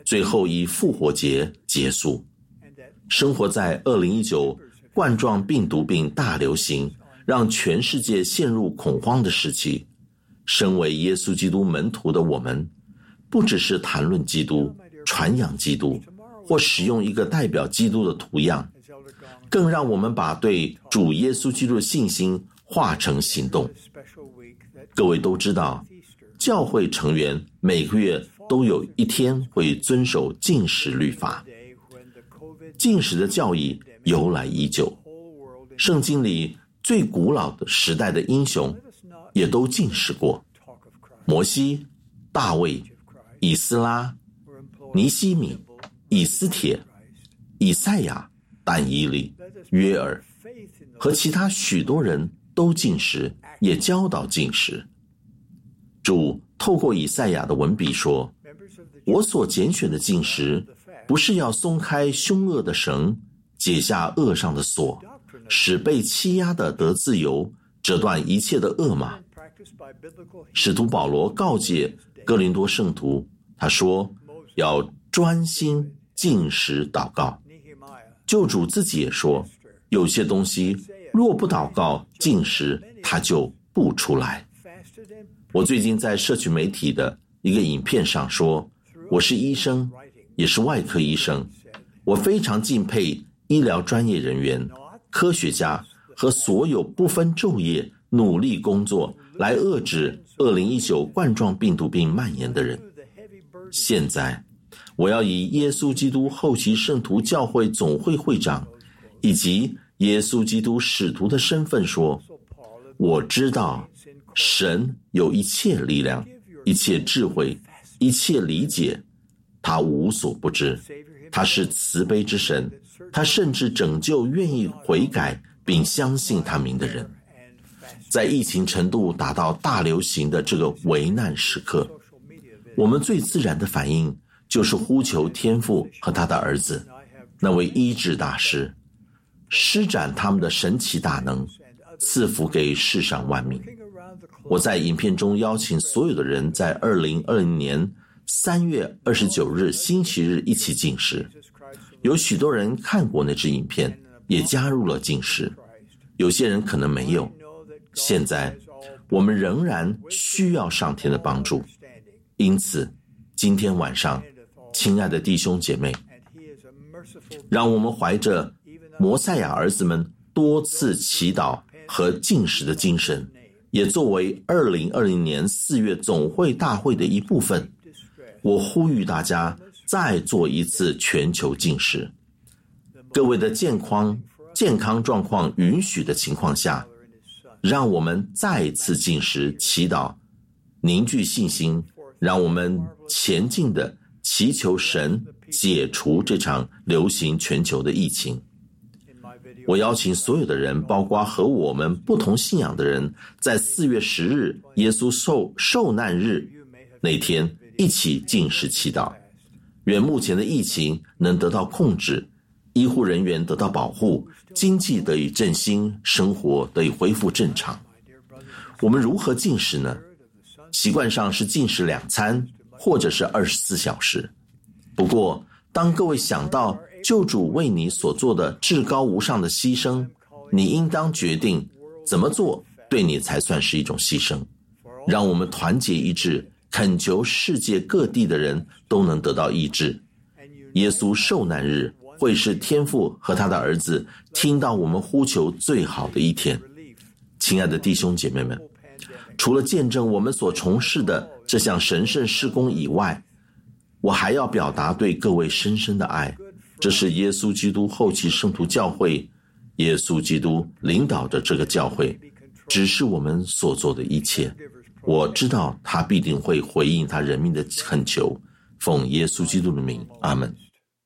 Speaker 14: 最后以复活节结束。生活在2019冠状病毒病大流行，让全世界陷入恐慌的时期，身为耶稣基督门徒的我们，不只是谈论基督、传扬基督，或使用一个代表基督的图样，更让我们把对主耶稣基督的信心化成行动。各位都知道，教会成员每个月都有一天会遵守禁食律法。禁食的教义由来已久，圣经里最古老的时代的英雄也都禁食过。摩西、大卫、以斯拉、尼希米、以斯帖、以赛亚、但以理、约珥和其他许多人都禁食，也教导禁食。主透过以赛亚的文笔说，我所拣选的禁食，不是要松开凶恶的绳，解下恶上的锁，使被欺压的得自由，折断一切的恶吗？使徒保罗告诫哥林多圣徒，他说要专心禁食祷告。救主自己也说，有些东西若不祷告禁食，它就不出来。我最近在社群媒体的一个影片上说，我是医生，也是外科医生，我非常敬佩医疗专业人员、科学家和所有不分昼夜努力工作来遏制2019冠状病毒病蔓延的人。现在我要以耶稣基督后期圣徒教会总会会长以及耶稣基督使徒的身份说，我知道神有一切力量、一切智慧、一切理解，他无所不知，他是慈悲之神，他甚至拯救愿意悔改并相信他名的人。在疫情程度达到大流行的这个危难时刻，我们最自然的反应就是呼求天父和他的儿子，那位医治大师，施展他们的神奇大能，赐福给世上万民。我在影片中邀请所有的人在2020年3月29日星期日一起禁食。有许多人看过那支影片，也加入了禁食，有些人可能没有。现在我们仍然需要上天的帮助，因此今天晚上，亲爱的弟兄姐妹，让我们怀着摩赛亚儿子们多次祈祷和禁食的精神，也作为2020年4月总会大会的一部分，我呼吁大家再做一次全球禁食。各位的健康状况允许的情况下，让我们再一次禁食祈祷，凝聚信心，让我们前进的祈求神解除这场流行全球的疫情。我邀请所有的人，包括和我们不同信仰的人，在4月10日耶稣受难日那天一起禁食祈祷，愿目前的疫情能得到控制，医护人员得到保护，经济得以振兴，生活得以恢复正常。我们如何禁食呢？习惯上是禁食2餐，或者是24小时。不过当各位想到救主为你所做的至高无上的牺牲，你应当决定怎么做对你才算是一种牺牲。让我们团结一致，恳求世界各地的人都能得到医治。耶稣受难日会是天父和他的儿子听到我们呼求最好的一天。亲爱的弟兄姐妹们，除了见证我们所从事的这项神圣事工以外，我还要表达对各位深深的爱。这是耶稣基督后期圣徒教会，耶稣基督领导着这个教会，指示我们所做的一切。我知道他必定会回应他人民的恳求，奉耶稣基督的名，阿们。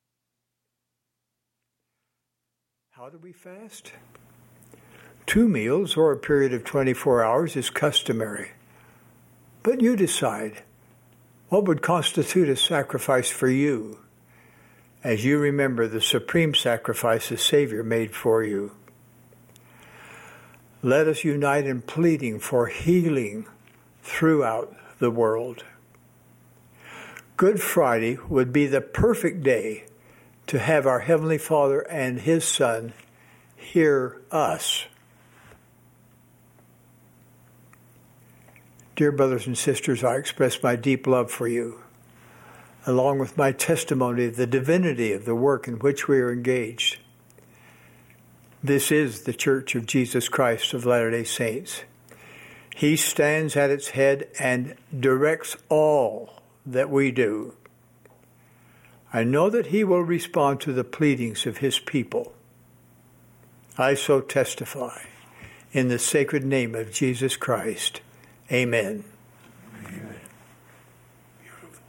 Speaker 13: How do we fast? 2 meals or a period of 24 hours is customary. But you decide what would constitute a sacrifice for you as you remember the supreme sacrifice the Savior made for you. Let us unite in pleading for healing throughout the world. Good Friday would be the perfect day to have our Heavenly Father and His Son hear us. Dear brothers and sisters, I express my deep love for you, along with my testimony of the divinity of the work in which we are engaged. This is the Church of Jesus Christ of Latter-day Saints. He stands at its head and directs all that we do. I know that He will respond to the pleadings of His people. I so testify in the sacred name of Jesus Christ. Amen. Amen. Beautiful.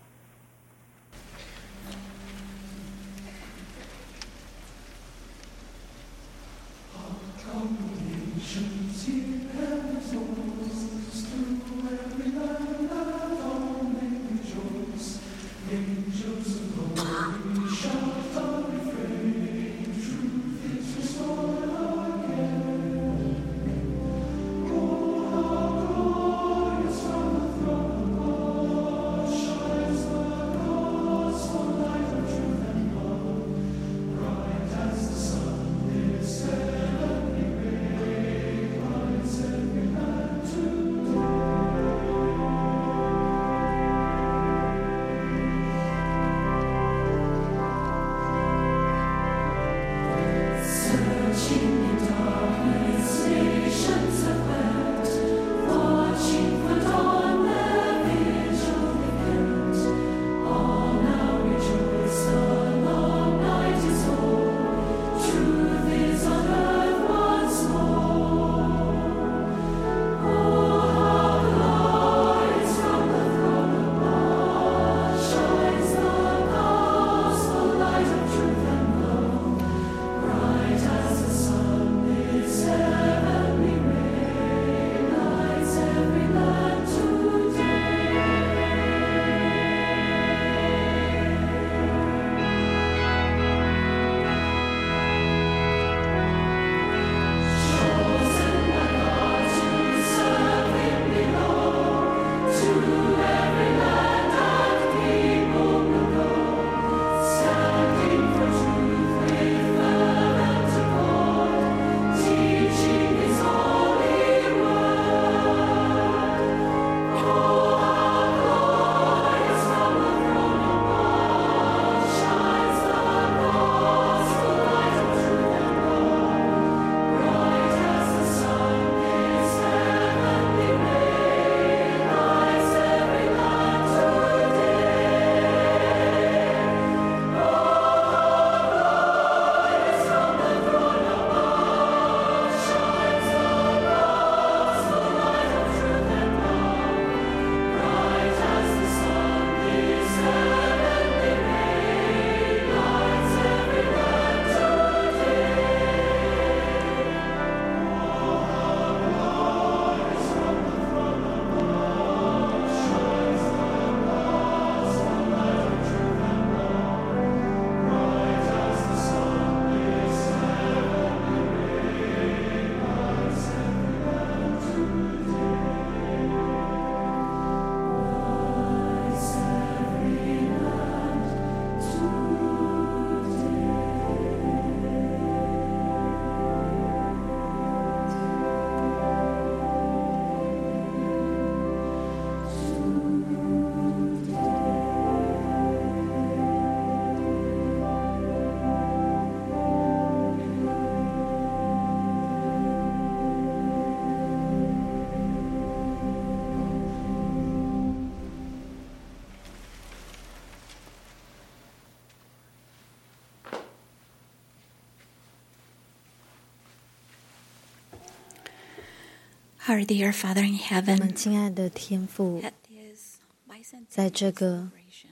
Speaker 11: Our dear Father in heaven, 我们亲爱的天父，在这个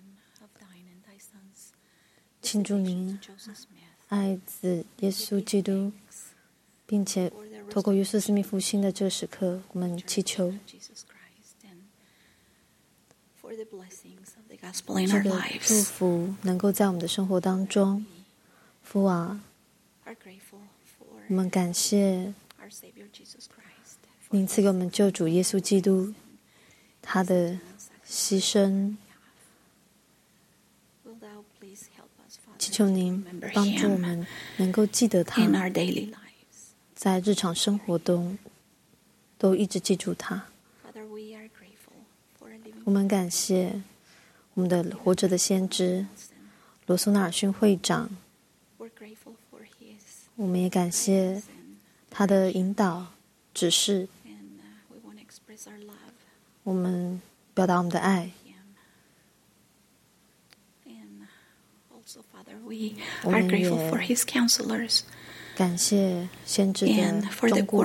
Speaker 11: 庆祝您爱子耶稣基督，并且透过约瑟斯密复兴的这个时刻，我们祈求这个祝福能够在我们的生活当中。父啊，我们感谢您赐给我们救主耶稣基督他的牺牲， 祈求您帮助我们能够记得他，在日常生活中都一直记住他。我们感谢我们的活着的先知罗苏纳尔逊会长，我们也感谢他的引导指示，我们表达我们的爱。我们也感谢先知的忠顾，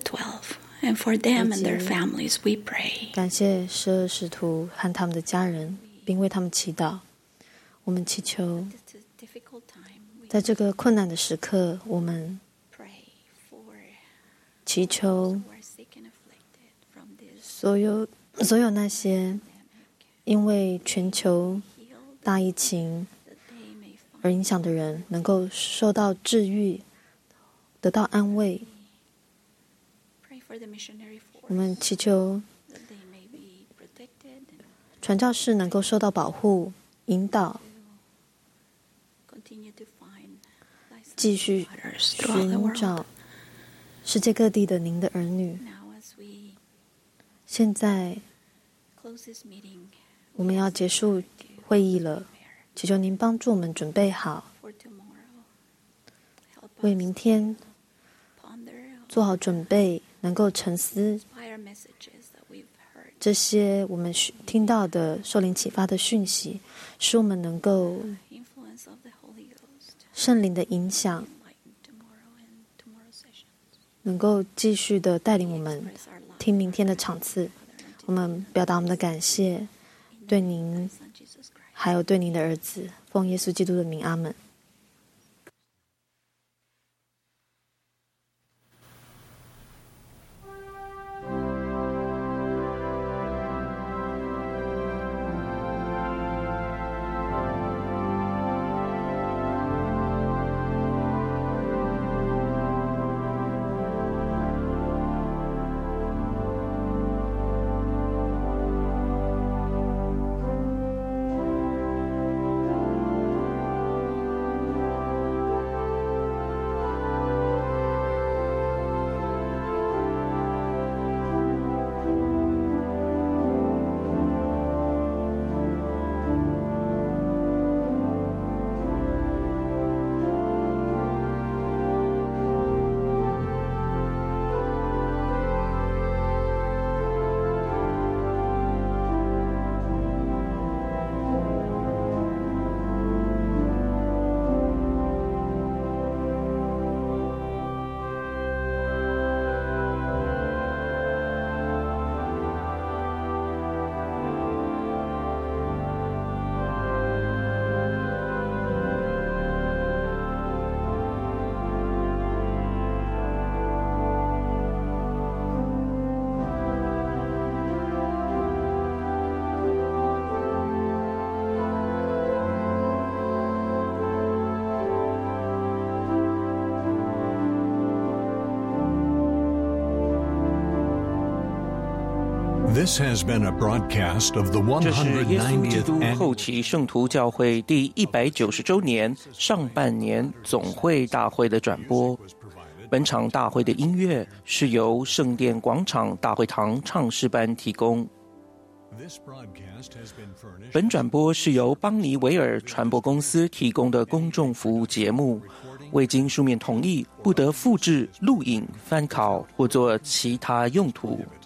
Speaker 11: 感谢12使徒和他们的家人，并为他们祈祷。我们祈求在这个困难的时刻，我们祈求所有那些因为全球大疫情而影响的人能够受到治愈，得到安慰。我们祈求传教士能够受到保护、引导，继续寻找世界各地的您的儿女。现在我们要结束会议了，祈求您帮助我们准备好，为明天做好准备，能够沉思这些我们听到的受灵启发的讯息，使我们能够圣灵的影响，能够继续的带领我们听明天的场次。我们表达我们的感谢，对您还有对您的儿子，奉耶稣基督的名，阿们。
Speaker 1: This has been a broadcast of the
Speaker 2: 这是耶稣基
Speaker 1: 190th
Speaker 2: 督
Speaker 1: Annual
Speaker 2: 后期圣徒教会第190周年上半年总会大会的转播。本场大会的音乐是由圣殿广场大会堂唱诗班提供。本转播是由邦尼维尔传播公司提供的公众服务节目，未经书面同意，不得复制、录影、翻拷或做其他用途。